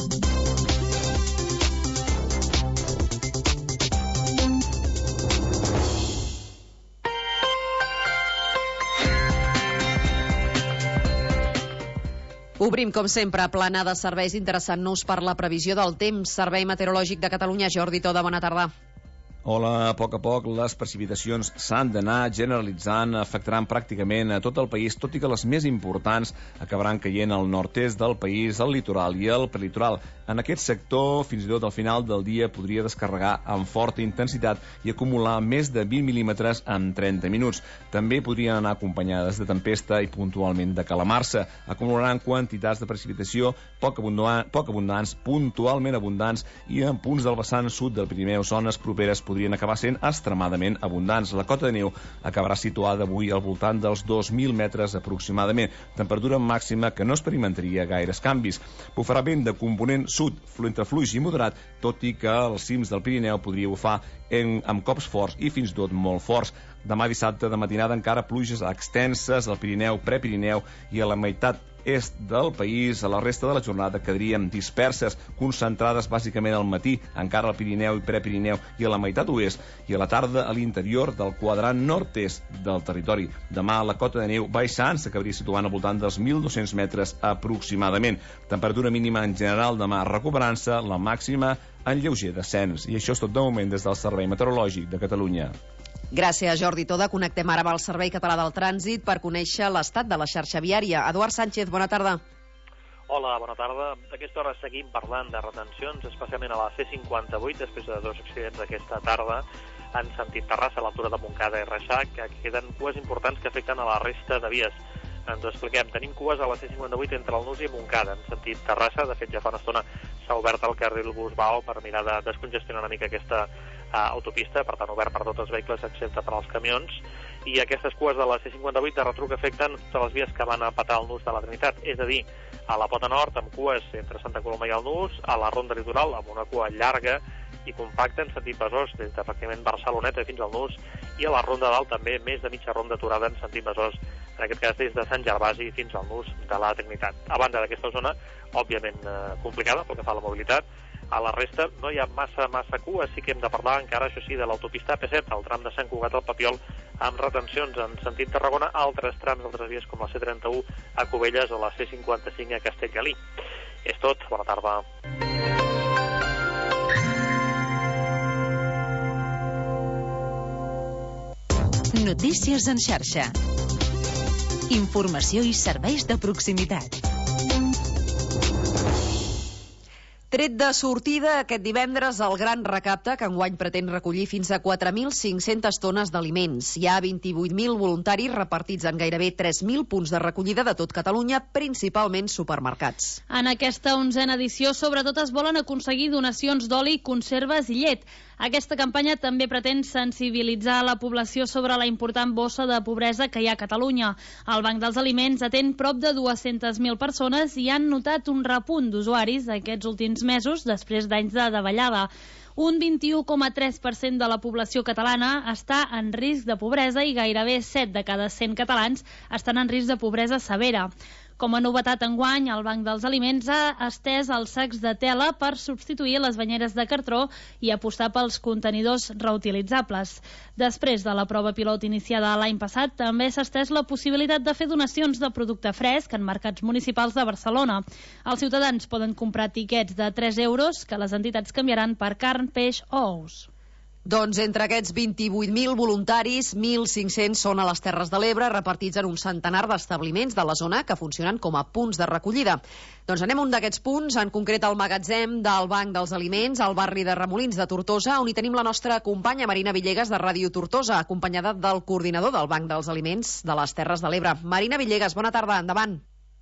Obrim, com sempre, plana de serveis, interessant-nos per la previsió del temps. Servei Meteorològic de Catalunya, Jordi Toda, bona tarda. Hola, a poc a poc les precipitacions s'han d'anar generalitzant, afectaran pràcticament a tot el país, tot i que les més importants acabaran caient al nord-est del país, al litoral i al prelitoral. En aquest sector, fins i tot al final del dia, podria descarregar amb forta intensitat i acumular més de vint mil·límetres en trenta minuts. També podrien anar acompanyades de tempesta i puntualment de calamarsa. Acumularan quantitats de precipitació poc, abundant, poc abundants, puntualment abundants, i en punts del vessant sud del Pirineu, zones properes podrien acabar sent extremadament abundants. La cota de neu acabarà situada avui al voltant dels dos mil metres aproximadament, temperatura màxima que no experimentaria gaires canvis. Bufarà vent de component sud, entre fluix i moderat, tot i que als cims del Pirineu podria bufar en, amb cops forts i fins i tot molt forts. Demà dissabte de matinada encara pluges extenses al Pirineu, Prepirineu i a la meitat est del país. A la resta de la jornada quedarien disperses, concentrades bàsicament al matí, encara al Pirineu i Prepirineu i a la meitat oest, i a la tarda a l'interior del quadrant nord-est del territori. Demà la cota de neu baixant s'acabaria situant al voltant dels mil dos-cents metres aproximadament. Temperatura mínima en general demà recuperant-se, la màxima en lleuger descens. I això és tot de moment des del Servei Meteorològic de Catalunya. Gràcies, Jordi Toda. Connectem ara amb el Servei Català del Trànsit per conèixer l'estat de la xarxa viària. Eduard Sánchez, bona tarda. Hola, bona tarda. A aquesta hora seguim parlant de retencions, especialment a la C cinquanta-vuit, després de dos accidents aquesta tarda en sentit Terrassa, a l'altura de Montcada i Reixac, que queden cues importants que afecten a la resta de vies. Ens ho expliquem. Tenim cues a la C cinquanta-vuit entre el Nus i Montcada, en sentit Terrassa. De fet, ja fa una estona s'ha obert el carril Busbao per mirar de descongestionar una mica aquesta uh, autopista, per tant, obert per tots els vehicles, excepte per als camions. I aquestes cues de la C cinquanta-vuit de retruc afecten totes les vies que van a petar el Nus de la Trinitat, és a dir, a la Pota Nord, amb cues entre Santa Coloma i el Nus, a la Ronda Litoral, amb una cua llarga i compacta en sentit Besòs, des de pràcticament Barceloneta fins al Nus, i a la Ronda Dalt també més de mitja ronda aturada en sentit Besòs, en aquest cas des de Sant Gervasi fins al Nus de la Trinitat. A banda d'aquesta zona, òbviament eh, complicada pel que fa a la mobilitat, a la resta no hi ha massa, massa cua, sí que hem de parlar encara, això sí, de l'autopista A P set, el tram de Sant Cugat al Papiol, amb retencions en sentit Tarragona, altres trams d'altres vies com la C trenta-u a Cubelles o la C cinquanta-cinc a Castellgalí. És tot, bona tarda. Notícies en xarxa. Informació i serveis de proximitat. Tret de sortida aquest divendres el gran recapte que enguany pretén recollir fins a quatre mil cinc-centes tones d'aliments. Hi ha vint-i-vuit mil voluntaris repartits en gairebé tres mil punts de recollida de tot Catalunya, principalment supermercats. En aquesta onzena edició, sobretot es volen aconseguir donacions d'oli, conserves i llet. Aquesta campanya també pretén sensibilitzar la població sobre la important bossa de pobresa que hi ha a Catalunya. El Banc dels Aliments atén prop de dues-centes mil persones i han notat un repunt d'usuaris aquests últims mesos després d'anys de davallada. Un vint-i-u coma tres per cent de la població catalana està en risc de pobresa i gairebé set de cada cent catalans estan en risc de pobresa severa. Com a novetat enguany, el Banc dels Aliments ha estès els sacs de tela per substituir les banyeres de cartró i apostar pels contenidors reutilitzables. Després de la prova pilot iniciada l'any passat, també s'ha estès la possibilitat de fer donacions de producte fresc en mercats municipals de Barcelona. Els ciutadans poden comprar tiquets de tres euros que les entitats canviaran per carn, peix o ous. Doncs entre aquests vint-i-vuit mil voluntaris, mil cinc-cents són a les Terres de l'Ebre, repartits en un centenar d'establiments de la zona que funcionen com a punts de recollida. Doncs anem a un d'aquests punts, en concret al magatzem del Banc dels Aliments, al barri de Remolins de Tortosa, on hi tenim la nostra companya Marina Villegas de Ràdio Tortosa, acompanyada del coordinador del Banc dels Aliments de les Terres de l'Ebre. Marina Villegas, bona tarda, endavant.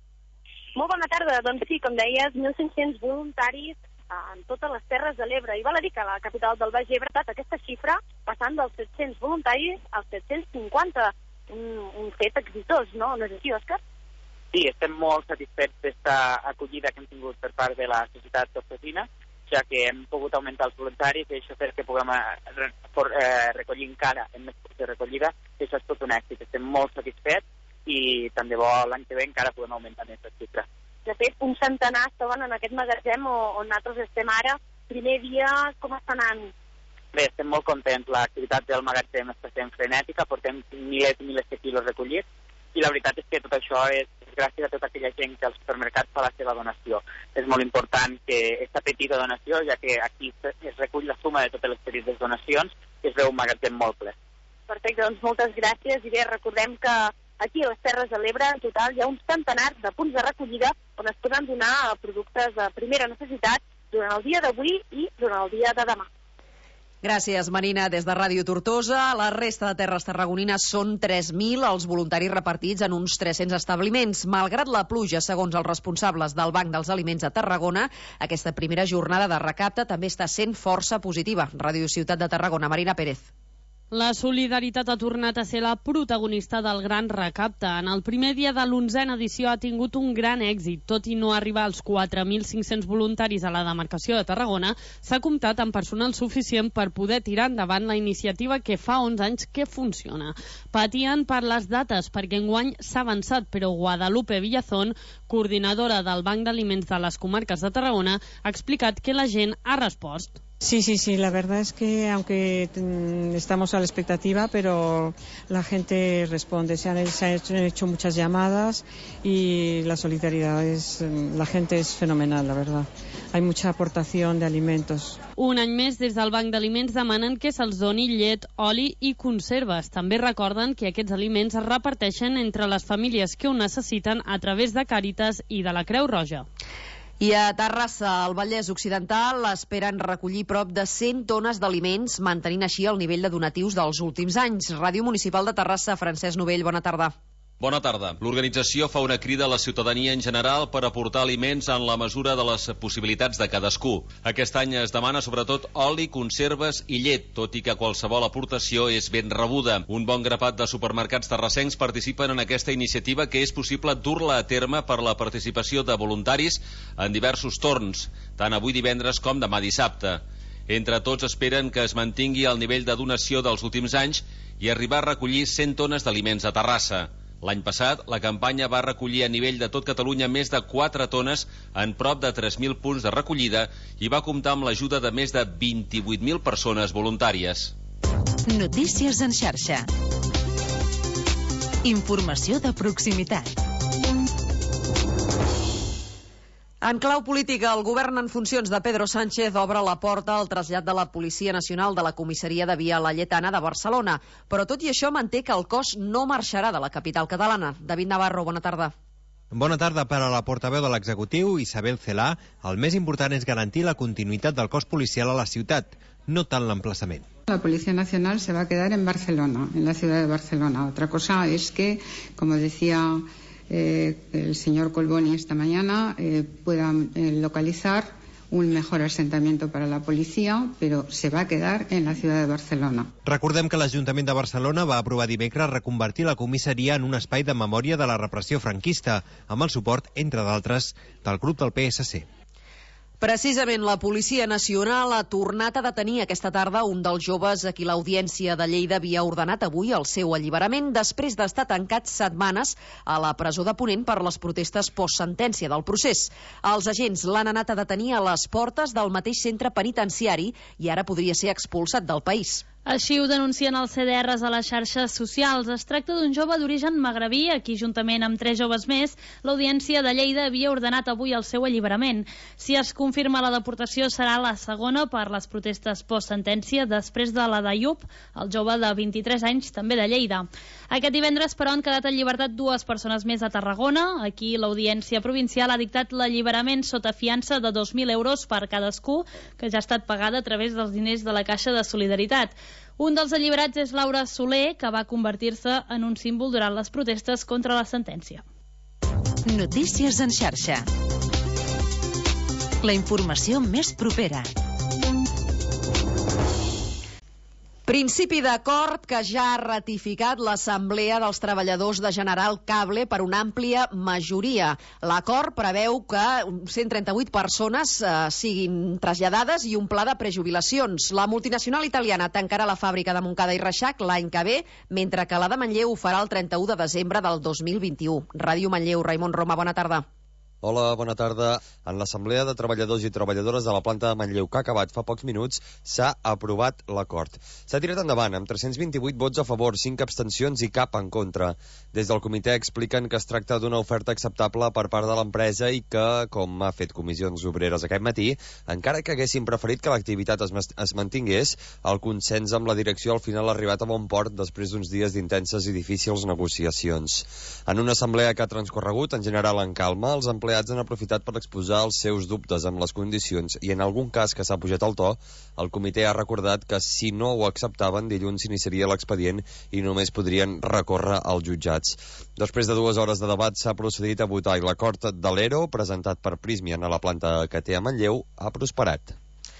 Molt bona tarda, doncs sí, com deies, mil cinc-cents voluntaris en totes les Terres de l'Ebre. I val a dir que a la capital del Baix Ebre ha estat aquesta xifra passant dels set-cents voluntaris als set-cents cinquanta. Un, un fet exitós, no? No és així, Òscar? Sí, estem molt satisfets d'esta acollida que hem tingut per part de la societat tortosina, ja que hem pogut augmentar els voluntaris i això fer que puguem eh, recollir encara en més punts de recollida. Això és tot un èxit. Estem molt satisfets i tant de bo l'any que ve encara podem augmentar més la xifra. De fet, un centenar estaven en aquest magatzem on nosaltres estem ara. Primer dia, com està anant? Bé, estem molt contents. L'activitat del magatzem està sent frenètica, portem milers i milers de quilos recollits i la veritat és que tot això és gràcies a tota aquella gent que al supermercat fa la seva donació. És molt important que aquesta petita donació, ja que aquí es recull la suma de totes les petites donacions, i es veu un magatzem molt ple. Perfecte, doncs moltes gràcies. I bé, recordem que aquí a les Terres de l'Ebre en total hi ha uns centenars de punts de recollida on es poden donar productes de primera necessitat durant el dia d'avui i durant el dia de demà. Gràcies, Marina. Des de Ràdio Tortosa, la resta de terres tarragonines són tres mil els voluntaris repartits en uns tres-cents establiments. Malgrat la pluja, segons els responsables del Banc dels Aliments de Tarragona, aquesta primera jornada de recapte també està sent força positiva. Ràdio Ciutat de Tarragona, Marina Pérez. La solidaritat ha tornat a ser la protagonista del gran recapte. En el primer dia de l'onzena edició ha tingut un gran èxit. Tot i no arribar als quatre mil cinc-cents voluntaris a la demarcació de Tarragona, s'ha comptat amb personal suficient per poder tirar endavant la iniciativa que fa onze anys que funciona. Patien per les dates, perquè enguany s'ha avançat, però Guadalupe Villazón, coordinadora del Banc d'Aliments de les Comarques de Tarragona, ha explicat que la gent ha respost. Sí, sí, sí, la verdad es que aunque estamos a la expectativa, pero la gente responde, se han, se han, hecho, se han hecho muchas llamadas y la solidaridad es, la gente es fenomenal, la verdad. Hay mucha aportación de alimentos. Un any més, des del Banc d'Aliments demanen que se'ls doni llet, oli i conserves. També recorden que aquests aliments es reparteixen entre les famílies que ho necessiten a través de Càritas i de la Creu Roja. I a Terrassa, al Vallès Occidental, esperen recollir prop de cent tones d'aliments, mantenint així el nivell de donatius dels últims anys. Ràdio Municipal de Terrassa, Francesc Novell, bona tarda. Bona tarda. L'organització fa una crida a la ciutadania en general per aportar aliments en la mesura de les possibilitats de cadascú. Aquest any es demana sobretot oli, conserves i llet, tot i que qualsevol aportació és ben rebuda. Un bon grapat de supermercats terrassencs participen en aquesta iniciativa, que és possible dur-la a terme per la participació de voluntaris en diversos torns, tant avui divendres com demà dissabte. Entre tots esperen que es mantingui el nivell de donació dels últims anys i arribar a recollir cent tones d'aliments a Terrassa. L'any passat, la campanya va recollir a nivell de tot Catalunya més de quatre tones en prop de tres mil punts de recollida i va comptar amb l'ajuda de més de vint-i-vuit mil persones voluntàries. Notícies en xarxa. Informació de proximitat. En clau política, el govern en funcions de Pedro Sánchez obre la porta al trasllat de la Policia Nacional de la comissaria de Via Laietana de Barcelona. Però tot i això manté que el cos no marxarà de la capital catalana. David Navarro, bona tarda. Bona tarda per a la portaveu de l'executiu, Isabel Celà. El més important és garantir la continuïtat del cos policial a la ciutat, no tant l'emplaçament. La Policía Nacional se va a quedar en Barcelona, en la ciudad de Barcelona. Otra cosa es que, como decía Eh, el señor Colboni esta mañana, eh, puedan eh, localizar un mejor asentamiento para la policía, pero se va a quedar en la ciudad de Barcelona. Recordem que l'Ajuntament de Barcelona va aprovar dimecres reconvertir la comissaria en un espai de memòria de la repressió franquista, amb el suport, entre d'altres, del grup del P S C. Precisament la Policia Nacional ha tornat a detenir aquesta tarda un dels joves a qui l'Audiència de Lleida havia ordenat avui el seu alliberament després d'estar tancat setmanes a la presó de Ponent per les protestes postsentència del procés. Els agents l'han anat a detenir a les portes del mateix centre penitenciari i ara podria ser expulsat del país. Així ho denuncien els C D Rs a les xarxes socials. Es tracta d'un jove d'origen magrebí, a qui, juntament amb tres joves més, l'Audiència de Lleida havia ordenat avui el seu alliberament. Si es confirma la deportació, serà la segona per les protestes post-sentència, després de la d'Ayub, el jove de vint-i-tres anys, també de Lleida. Aquest divendres, però, han quedat en llibertat dues persones més a Tarragona. Aquí l'Audiència Provincial ha dictat l'alliberament sota fiança de dos mil euros per cadascú, que ja ha estat pagada a través dels diners de la Caixa de Solidaritat. Un dels alliberats és Laura Soler, que va convertir-se en un símbol durant les protestes contra la sentència. Notícies en xarxa. La informació més propera. Principi d'acord que ja ha ratificat l'Assemblea dels Treballadors de General Cable per una àmplia majoria. L'acord preveu que cent trenta-vuit persones eh, siguin traslladades i un pla de prejubilacions. La multinacional italiana tancarà la fàbrica de Montcada i Reixac l'any que ve, mentre que la de Manlleu ho farà el trenta-u de desembre del dos mil vint-i-u. Ràdio Manlleu, Raimon Roma, bona tarda. Hola, bona tarda. En l'Assemblea de Treballadors i Treballadores de la planta de Manlleu que ha acabat fa pocs minuts s'ha aprovat l'acord. S'ha tirat endavant amb tres-cents vint-i-vuit vots a favor, cinc abstencions i cap en contra. Des del comitè expliquen que es tracta d'una oferta acceptable per part de l'empresa i que, com ha fet Comissions Obreres aquest matí, encara que haguessin preferit que l'activitat es, es mantingués, el consens amb la direcció al final ha arribat a bon port després d'uns dies d'intenses i difícils negociacions. En una assemblea que ha transcorregut en general en calma, els empleats han aprofitat per exposar els seus dubtes amb les condicions i en algun cas que s'ha pujat el to, el comitè ha recordat que si no ho acceptaven, dilluns s'iniciaria l'expedient i només podrien recórrer als jutjats. Després de dues hores de debat s'ha procedit a votar i l'acord de l'E R O, presentat per Prysmian a la planta que té a Manlleu, ha prosperat.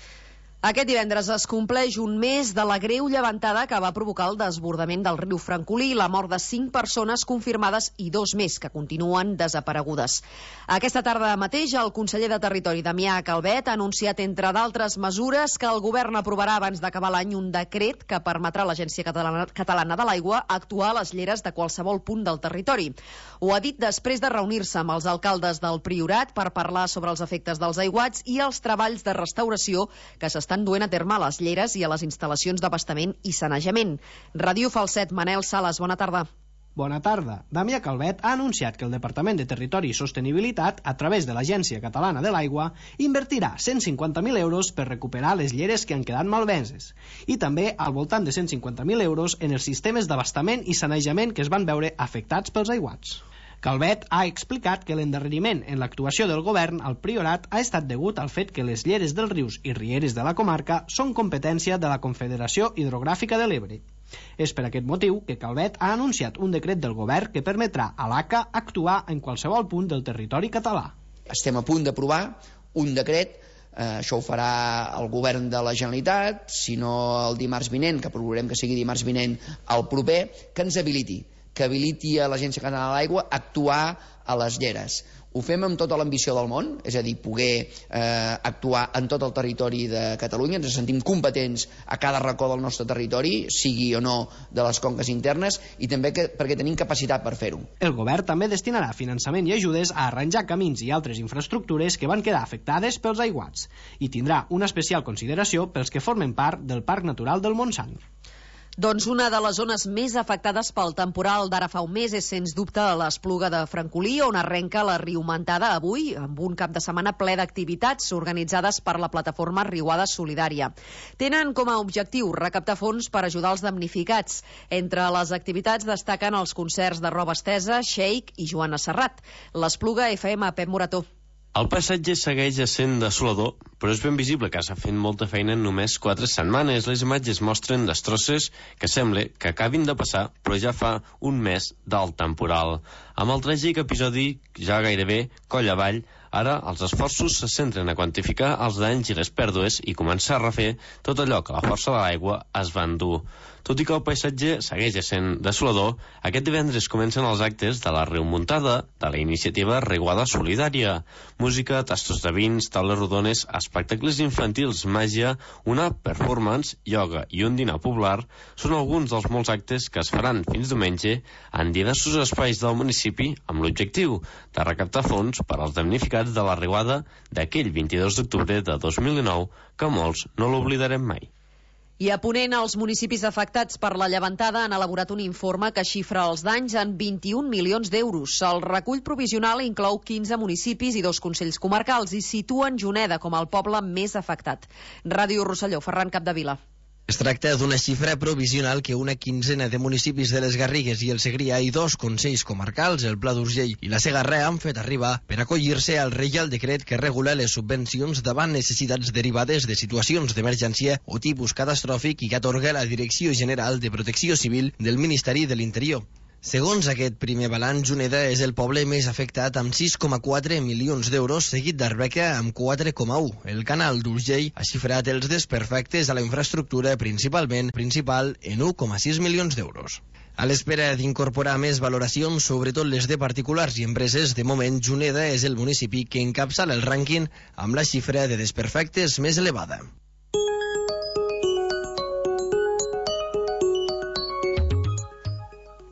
Aquest divendres es compleix un mes de la greu llevantada que va provocar el desbordament del riu Francolí i la mort de cinc persones confirmades i dos més que continuen desaparegudes. Aquesta tarda mateix el conseller de Territori, Damià Calvet, ha anunciat, entre d'altres mesures, que el govern aprovarà abans d'acabar l'any un decret que permetrà a l'Agència Catalana, Catalana de l'Aigua actuar a les lleres de qualsevol punt del territori. Ho ha dit després de reunir-se amb els alcaldes del Priorat per parlar sobre els efectes dels aiguats i els treballs de restauració que s'estan estan duent a terme a les lleres i a les instal·lacions d'abastament i sanejament. Ràdio Falset, Manel Sales, bona tarda. Bona tarda. Damià Calvet ha anunciat que el Departament de Territori i Sostenibilitat, a través de l'Agència Catalana de l'Aigua, invertirà cent cinquanta mil euros per recuperar les lleres que han quedat malveses i també al voltant de cent cinquanta mil euros en els sistemes d'abastament i sanejament que es van veure afectats pels aiguats. Calvet ha explicat que l'endarreriment en l'actuació del govern al Priorat ha estat degut al fet que les lleres dels rius i rieres de la comarca són competència de la Confederació Hidrogràfica de l'Ebre. És per aquest motiu que Calvet ha anunciat un decret del govern que permetrà a l'A C A actuar en qualsevol punt del territori català. Estem a punt d'aprovar un decret, eh, això ho farà el govern de la Generalitat, si no el dimarts vinent, que procurem que sigui dimarts vinent el proper, que ens habiliti que habiliti a l'Agència Catalana de l'Aigua a actuar a les lleres. Ho fem amb tota l'ambició del món, és a dir, poder eh, actuar en tot el territori de Catalunya. Ens sentim competents a cada racó del nostre territori, sigui o no de les conques internes, i també que, perquè tenim capacitat per fer-ho. El govern també destinarà finançament i ajudes a arranjar camins i altres infraestructures que van quedar afectades pels aiguats i tindrà una especial consideració pels que formen part del Parc Natural del Montsant. Doncs una de les zones més afectades pel temporal d'ara fa un mes és, sens dubte, l'Espluga de Francolí, on arrenca la Riumentada avui, amb un cap de setmana ple d'activitats organitzades per la plataforma Riuada Solidària. Tenen com a objectiu recaptar fons per ajudar els damnificats. Entre les activitats destaquen els concerts de Roba Estesa, Sheik i Joana Serrat. L'Espluga F M, Pep Morató. El paisatge segueix essent desolador, però és ben visible que s'ha fet molta feina en només quatre setmanes. Les imatges mostren destrosses que sembla que acabin de passar, però ja fa un mes del temporal. Amb el tràgic episodi ja gairebé coll avall, ara els esforços se centren a quantificar els danys i les pèrdues i començar a refer tot allò que la força de l'aigua es va endur. Tot i que el paisatge segueix essent desolador, aquest divendres comencen els actes de la remuntada de la iniciativa Riuada Solidària. Música, tastos de vins, taules rodones, espectacles infantils, màgia, una performance, ioga i un dinar popular són alguns dels molts actes que es faran fins diumenge en diversos espais del municipi amb l'objectiu de recaptar fons per als damnificats de la riuada d'aquell vint-i-dos d'octubre de dos mil dinou, que molts no l'oblidarem mai. I a Ponent, els municipis afectats per la llevantada han elaborat un informe que xifra els danys en vint-i-un milions d'euros. El recull provisional inclou quinze municipis i dos consells comarcals i situen Juneda com el poble més afectat. Ràdio Rosselló, Ferran Capdevila. Es tracta d'una xifra provisional que una quinzena de municipis de les Garrigues i el Segrià i dos consells comarcals, el Pla d'Urgell i la Segarra, han fet arribar per acollir-se al Reial Decret que regula les subvencions davant necessitats derivades de situacions d'emergència o tipus catastròfic i que atorga la Direcció General de Protecció Civil del Ministeri de l'Interior. Segons aquest primer balanç, Juneda és el poble més afectat amb sis coma quatre milions d'euros, seguit d'Arbeca amb quatre coma u. El Canal d'Urgell ha xifrat els desperfectes a la infraestructura, principalment principal, en u coma sis milions d'euros. A l'espera d'incorporar més valoracions, sobretot les de particulars i empreses, de moment Juneda és el municipi que encapçala el rànquing amb la xifra de desperfectes més elevada.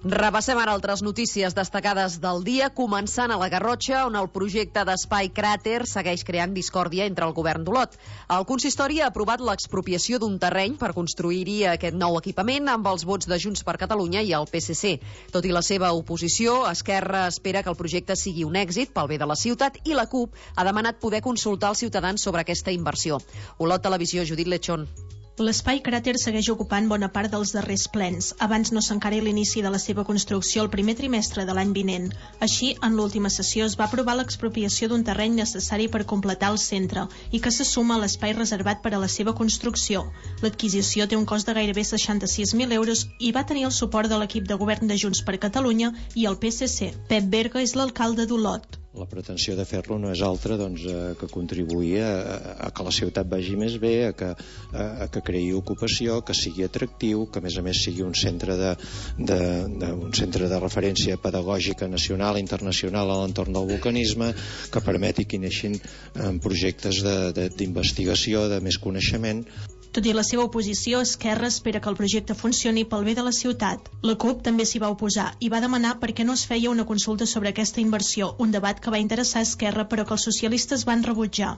Repassem ara altres notícies destacades del dia, començant a la Garrotxa, on el projecte d'espai cràter segueix creant discòrdia entre el govern d'Olot. El consistori ha aprovat l'expropiació d'un terreny per construir-hi aquest nou equipament amb els vots de Junts per Catalunya i el P S C. Tot i la seva oposició, Esquerra espera que el projecte sigui un èxit pel bé de la ciutat i la CUP ha demanat poder consultar els ciutadans sobre aquesta inversió. Olot Televisió, Judit Lechón. L'espai cràter segueix ocupant bona part dels darrers plens. Abans no s'encara l'inici de la seva construcció el primer trimestre de l'any vinent. Així, en l'última sessió es va aprovar l'expropiació d'un terreny necessari per completar el centre i que se suma a l'espai reservat per a la seva construcció. L'adquisició té un cost de gairebé seixanta-sis mil euros i va tenir el suport de l'equip de govern de Junts per Catalunya i el P S C. Pep Berga és l'alcalde d'Olot. La pretensió de fer-lo no és altra doncs, eh, que contribuir a, a que la ciutat vagi més bé, a que, a, a que creï ocupació, que sigui atractiu, que a més a més sigui un centre de, de, de, un centre de referència pedagògica nacional i internacional a l'entorn del vulcanisme, que permeti que neixin eh, projectes d'investigació, de, de més coneixement. Tot i la seva oposició, Esquerra espera que el projecte funcioni pel bé de la ciutat. La CUP també s'hi va oposar i va demanar per què no es feia una consulta sobre aquesta inversió, un debat que va interessar a Esquerra però que els socialistes van rebutjar.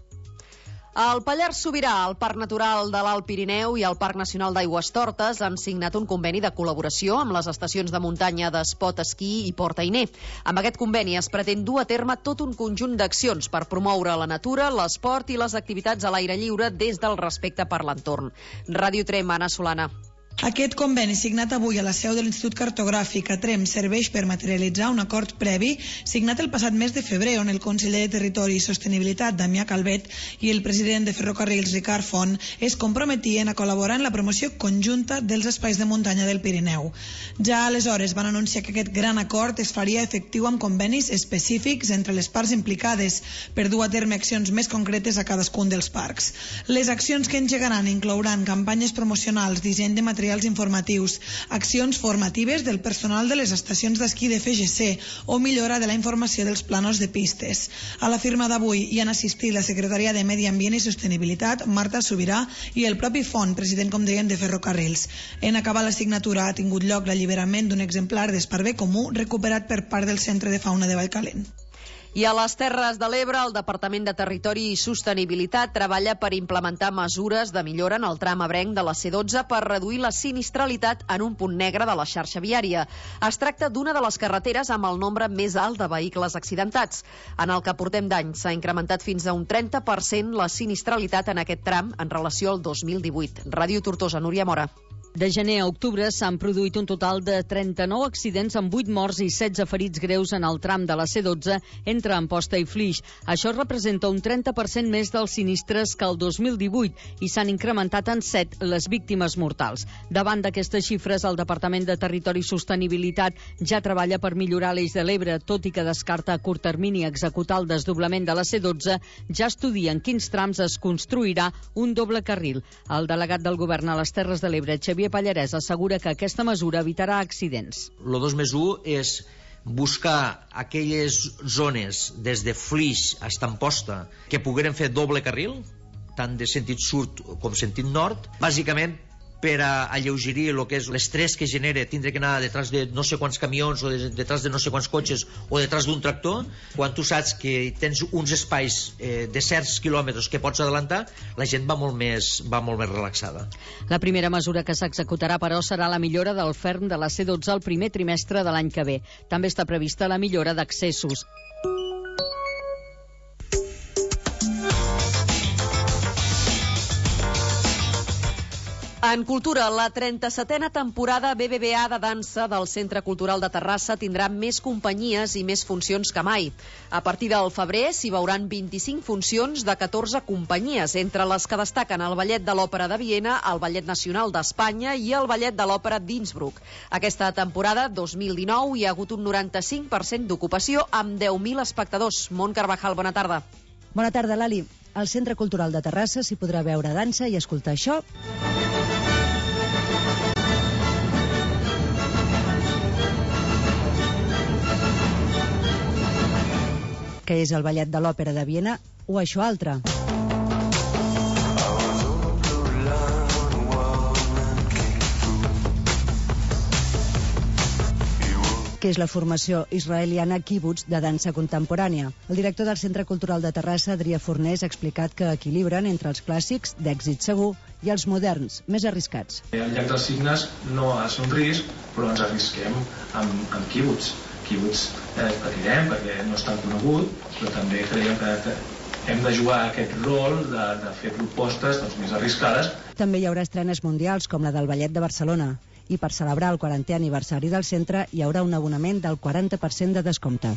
El Pallars Sobirà, el Parc Natural de l'Alt Pirineu i el Parc Nacional d'Aigüestortes han signat un conveni de col·laboració amb les estacions de muntanya d'Espot Esquí i Port Ainé. Amb aquest conveni es pretén dur a terme tot un conjunt d'accions per promoure la natura, l'esport i les activitats a l'aire lliure des del respecte per l'entorn. Ràdio Trem, Anna Solana. Aquest conveni signat avui a la seu de l'Institut Cartogràfic a Trem serveix per materialitzar un acord previ signat el passat mes de febrer on el conseller de Territori i Sostenibilitat Damià Calvet i el president de Ferrocarrils Ricard Font es comprometien a col·laborar en la promoció conjunta dels espais de muntanya del Pirineu. Ja aleshores van anunciar que aquest gran acord es faria efectiu amb convenis específics entre les parts implicades per dur a terme accions més concretes a cadascun dels parcs. Les accions que engegaran inclouran campanyes promocionals, disseny de materials informatius, accions formatives del personal de les estacions d'esquí de F G C o millora de la informació dels planos de pistes. A la firma d'avui hi han assistit la secretària de Medi Ambient i Sostenibilitat, Marta Sobirà, i el propi Font, president, com deien, de Ferrocarrils. En acabar la signatura ha tingut lloc l'alliberament d'un exemplar d'esparver comú recuperat per part del Centre de Fauna de Vallcalent. I a les Terres de l'Ebre, el Departament de Territori i Sostenibilitat treballa per implementar mesures de millora en el tram ebrenc de la C dotze per reduir la sinistralitat en un punt negre de la xarxa viària. Es tracta d'una de les carreteres amb el nombre més alt de vehicles accidentats. En el que portem d'any s'ha incrementat fins a un trenta per cent la sinistralitat en aquest tram en relació al dos mil divuit. Ràdio Tortosa, Núria Mora. De gener a octubre s'han produït un total de trenta-nou accidents amb vuit morts i setze ferits greus en el tram de la C dotze entre Amposta i Flix. Això representa un trenta per cent més dels sinistres que el dos mil divuit i s'han incrementat en set les víctimes mortals. Davant d'aquestes xifres, el Departament de Territori i Sostenibilitat ja treballa per millorar l'eix de l'Ebre, tot i que descarta a curt termini executar el desdoblament de la C dotze, ja estudia en quins trams es construirà un doble carril. El delegat del Govern a les Terres de l'Ebre, Xavier Pallarès, assegura que aquesta mesura evitarà accidents. El dos més u és buscar aquelles zones des de Flix a Amposta que pogueren fer doble carril, tant de sentit sud com sentit nord, bàsicament per a alleugerir el que és l'estrès que genera tindre que anar detrás de no sé quants camions o de, detrás de no sé quants cotxes o detrás d'un tractor. Quan tu saps que tens uns espais eh, de certs quilòmetres que pots adelantar, la gent va molt més, va molt més relaxada. La primera mesura que s'executarà, però, serà la millora del ferm de la C dotze al primer trimestre de l'any que ve. També està prevista la millora d'accessos. En cultura, la trenta-setena temporada B B V A de dansa del Centre Cultural de Terrassa tindrà més companyies i més funcions que mai. A partir del febrer s'hi veuran vint-i-cinc funcions de catorze companyies, entre les que destaquen el Ballet de l'Òpera de Viena, el Ballet Nacional d'Espanya i el Ballet de l'Òpera d'Innsbruck. Aquesta temporada, dos mil dinou, hi ha hagut un noranta-cinc per cent d'ocupació amb deu mil espectadors. Mont Carvajal, bona tarda. Bona tarda, Lali. Al Centre Cultural de Terrassa s'hi podrà veure dansa i escoltar això. Que és el Ballet de l'Òpera de Viena o això altre. que és la formació israeliana Kibbutz de dansa contemporània. El director del Centre Cultural de Terrassa, Adrià Fornés, ha explicat que equilibren entre els clàssics, d'èxit segur, i els moderns, més arriscats. Al llac dels Cignes no ha de ser un risc, però ens arrisquem amb, amb Kibbutz. Kibbutz eh, patirem perquè no és tan conegut, però també creiem que hem de jugar aquest rol de, de fer propostes doncs, més arriscades. També hi haurà estrenes mundials com la del Ballet de Barcelona. I per celebrar el quarantè aniversari del centre hi haurà un abonament del quaranta per cent de descompte.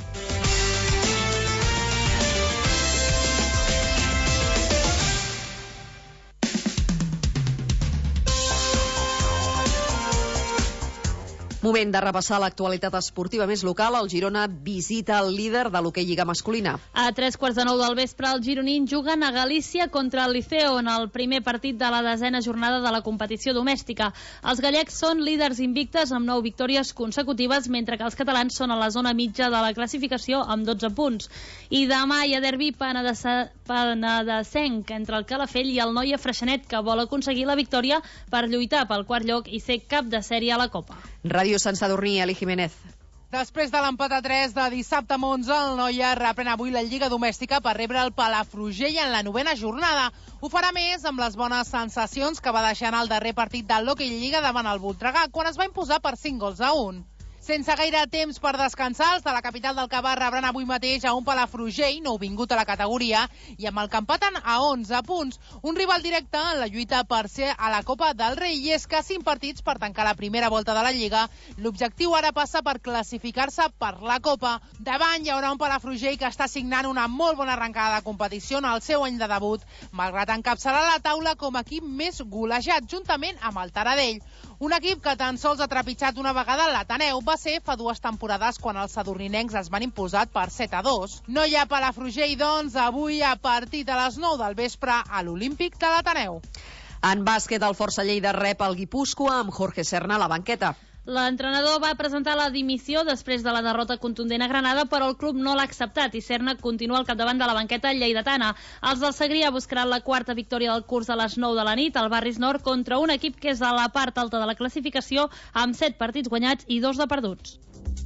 Moment de repassar l'actualitat esportiva més local. El Girona visita el líder de l'hoquei Lliga masculina. A tres quarts de nou del vespre, els gironins juguen a Galícia contra el Liceo en el primer partit de la desena jornada de la competició domèstica. Els gallecs són líders invictes amb nou victòries consecutives, mentre que els catalans són a la zona mitja de la classificació amb dotze punts. I demà hi ha derbi penedesenc entre el Calafell i el Noia Freixenet, que vol aconseguir la victòria per lluitar pel quart lloc i ser cap de sèrie a la Copa. Ràdio Sant Sadurní, Eli Jiménez. Després de l'empat a tres de dissabte amb onze, el Noia reprèn avui la Lliga domèstica per rebre el Palafrugell en la novena jornada. Ho farà més amb les bones sensacions que va deixar en el darrer partit de l'Hockey Lliga davant el Voltregà, quan es va imposar per cinc gols a un. Sense gaire temps per descansar, els de la capital del Cabà rebran avui mateix a un Palafrugell, nou vingut a la categoria, i amb el que empaten a onze punts. Un rival directe en la lluita per ser a la Copa del Rei, i és que cinc partits per tancar la primera volta de la Lliga. L'objectiu ara passa per classificar-se per la Copa. Davant hi haurà un Palafrugell que està signant una molt bona arrencada de competició en el seu any de debut, malgrat encapçalar la taula com a equip més golejat, juntament amb el Taradell. Un equip que tan sols ha trepitjat una vegada l'Ateneu va ser fa dues temporades quan els sadurninencs es van imposar per set a dos. No hi ha Palafrugell, doncs, avui a partir de les nou del vespre a l'Olímpic de l'Ateneu. En bàsquet, el Força Lleida rep el Guipúscoa amb Jorge Serna a la banqueta. L'entrenador va presentar la dimissió després de la derrota contundent a Granada, però el club no l'ha acceptat i Serna continua al capdavant de la banqueta lleidatana. Els del Segrià buscaran la quarta victòria del curs a les nou de la nit al Barris Nord contra un equip que és a la part alta de la classificació amb set partits guanyats i dos de perduts.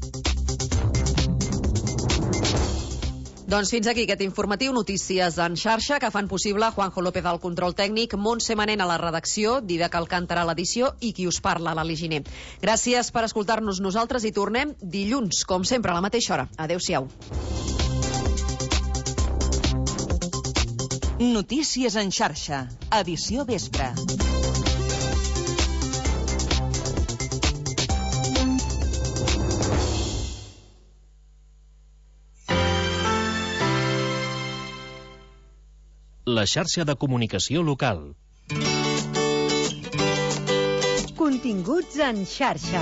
Doncs fins aquí aquest informatiu. Notícies en xarxa que fan possible Juanjo López al control tècnic, Montse Manent a la redacció, Didac Alcántara a l'edició i qui us parla, l'Ali Giner. Gràcies per escoltar-nos. Nosaltres i tornem dilluns, com sempre, a la mateixa hora. Adéu-siau. Notícies en xarxa, edició vespre. La xarxa de comunicació local. Continguts en xarxa.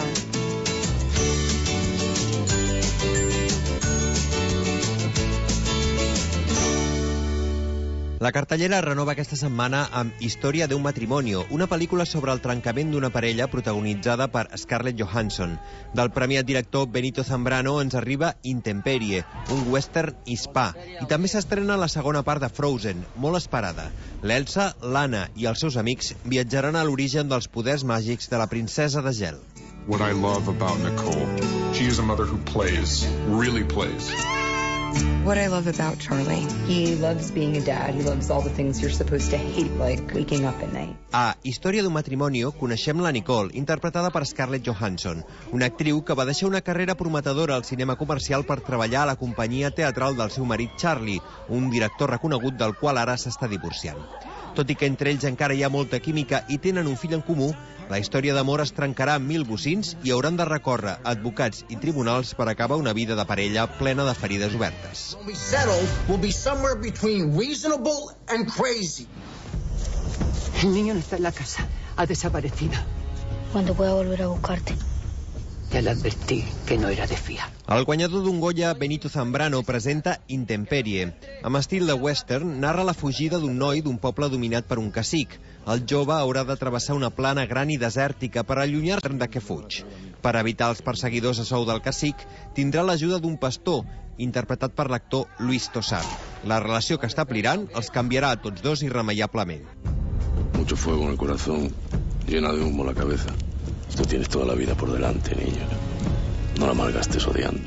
La cartellera renova aquesta setmana amb Història d'un matrimonio, una pel·lícula sobre el trencament d'una parella protagonitzada per Scarlett Johansson. Del premiat director Benito Zambrano ens arriba Intemperie, un western hispà. I també s'estrena la segona part de Frozen, molt esperada. L'Elsa, l'Anna i els seus amics viatjaran a l'origen dels poders màgics de la princesa de gel. What I love about Nicole, she is a mother who plays, really plays. What I love about Charlie, he loves being a dad. He loves all the things you're supposed to hate, like waking up at night. A Història d'un matrimonio coneixem la Nicole, interpretada per Scarlett Johansson, una actriu que va deixar una carrera prometedora al cinema comercial per treballar a la companyia teatral del seu marit Charlie, un director reconegut del qual ara s'està divorciant. Tot i que entre ells encara hi ha molta química i tenen un fill en comú, la història d'amor es trencarà amb mil bocins i hauran de recórrer advocats i tribunals per acabar una vida de parella plena de ferides obertes. When we settle, we'll be somewhere between reasonable and crazy. El niño no está en la casa. Ha desaparecido. ¿Cuándo pueda volver a buscarte? Ya le advertí que no era de fiar. El guanyador d'un Goya, Benito Zambrano, presenta Intemperie. Amb estil de western, narra la fugida d'un noi d'un poble dominat per un cacic. El jove haurà de travessar una plana gran i desèrtica per allunyar-se de què fuig. Per evitar els perseguidors a sou del cacic, tindrà l'ajuda d'un pastor, interpretat per l'actor Luis Tosar. La relació que establiran els canviarà a tots dos irremeiablement. Mucho fuego en el corazón, llena de humo la cabeza. Tú tienes toda la vida por delante, niño. No la malgastes odiant.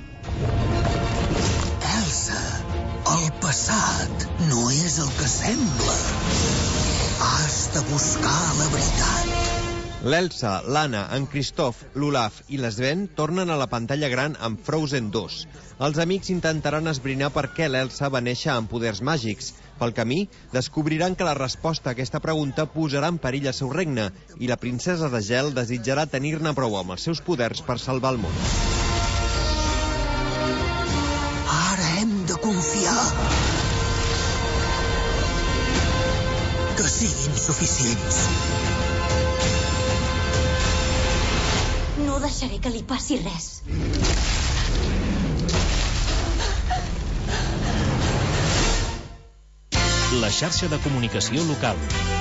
Elsa, el passat no és el que sembla. Has de buscar la veritat. L'Elsa, l'Anna, en Christoph, l'Olaf i l'Sven tornen a la pantalla gran amb Frozen dos. Els amics intentaran esbrinar per què l'Elsa va néixer amb poders màgics. Pel camí, descobriran que la resposta a aquesta pregunta posarà en perill el seu regne i la princesa de gel desitjarà tenir-ne prou amb els seus poders per salvar el món. Ara hem de confiar. Que siguin suficients. No deixaré que li passi res. La xarxa de comunicació local.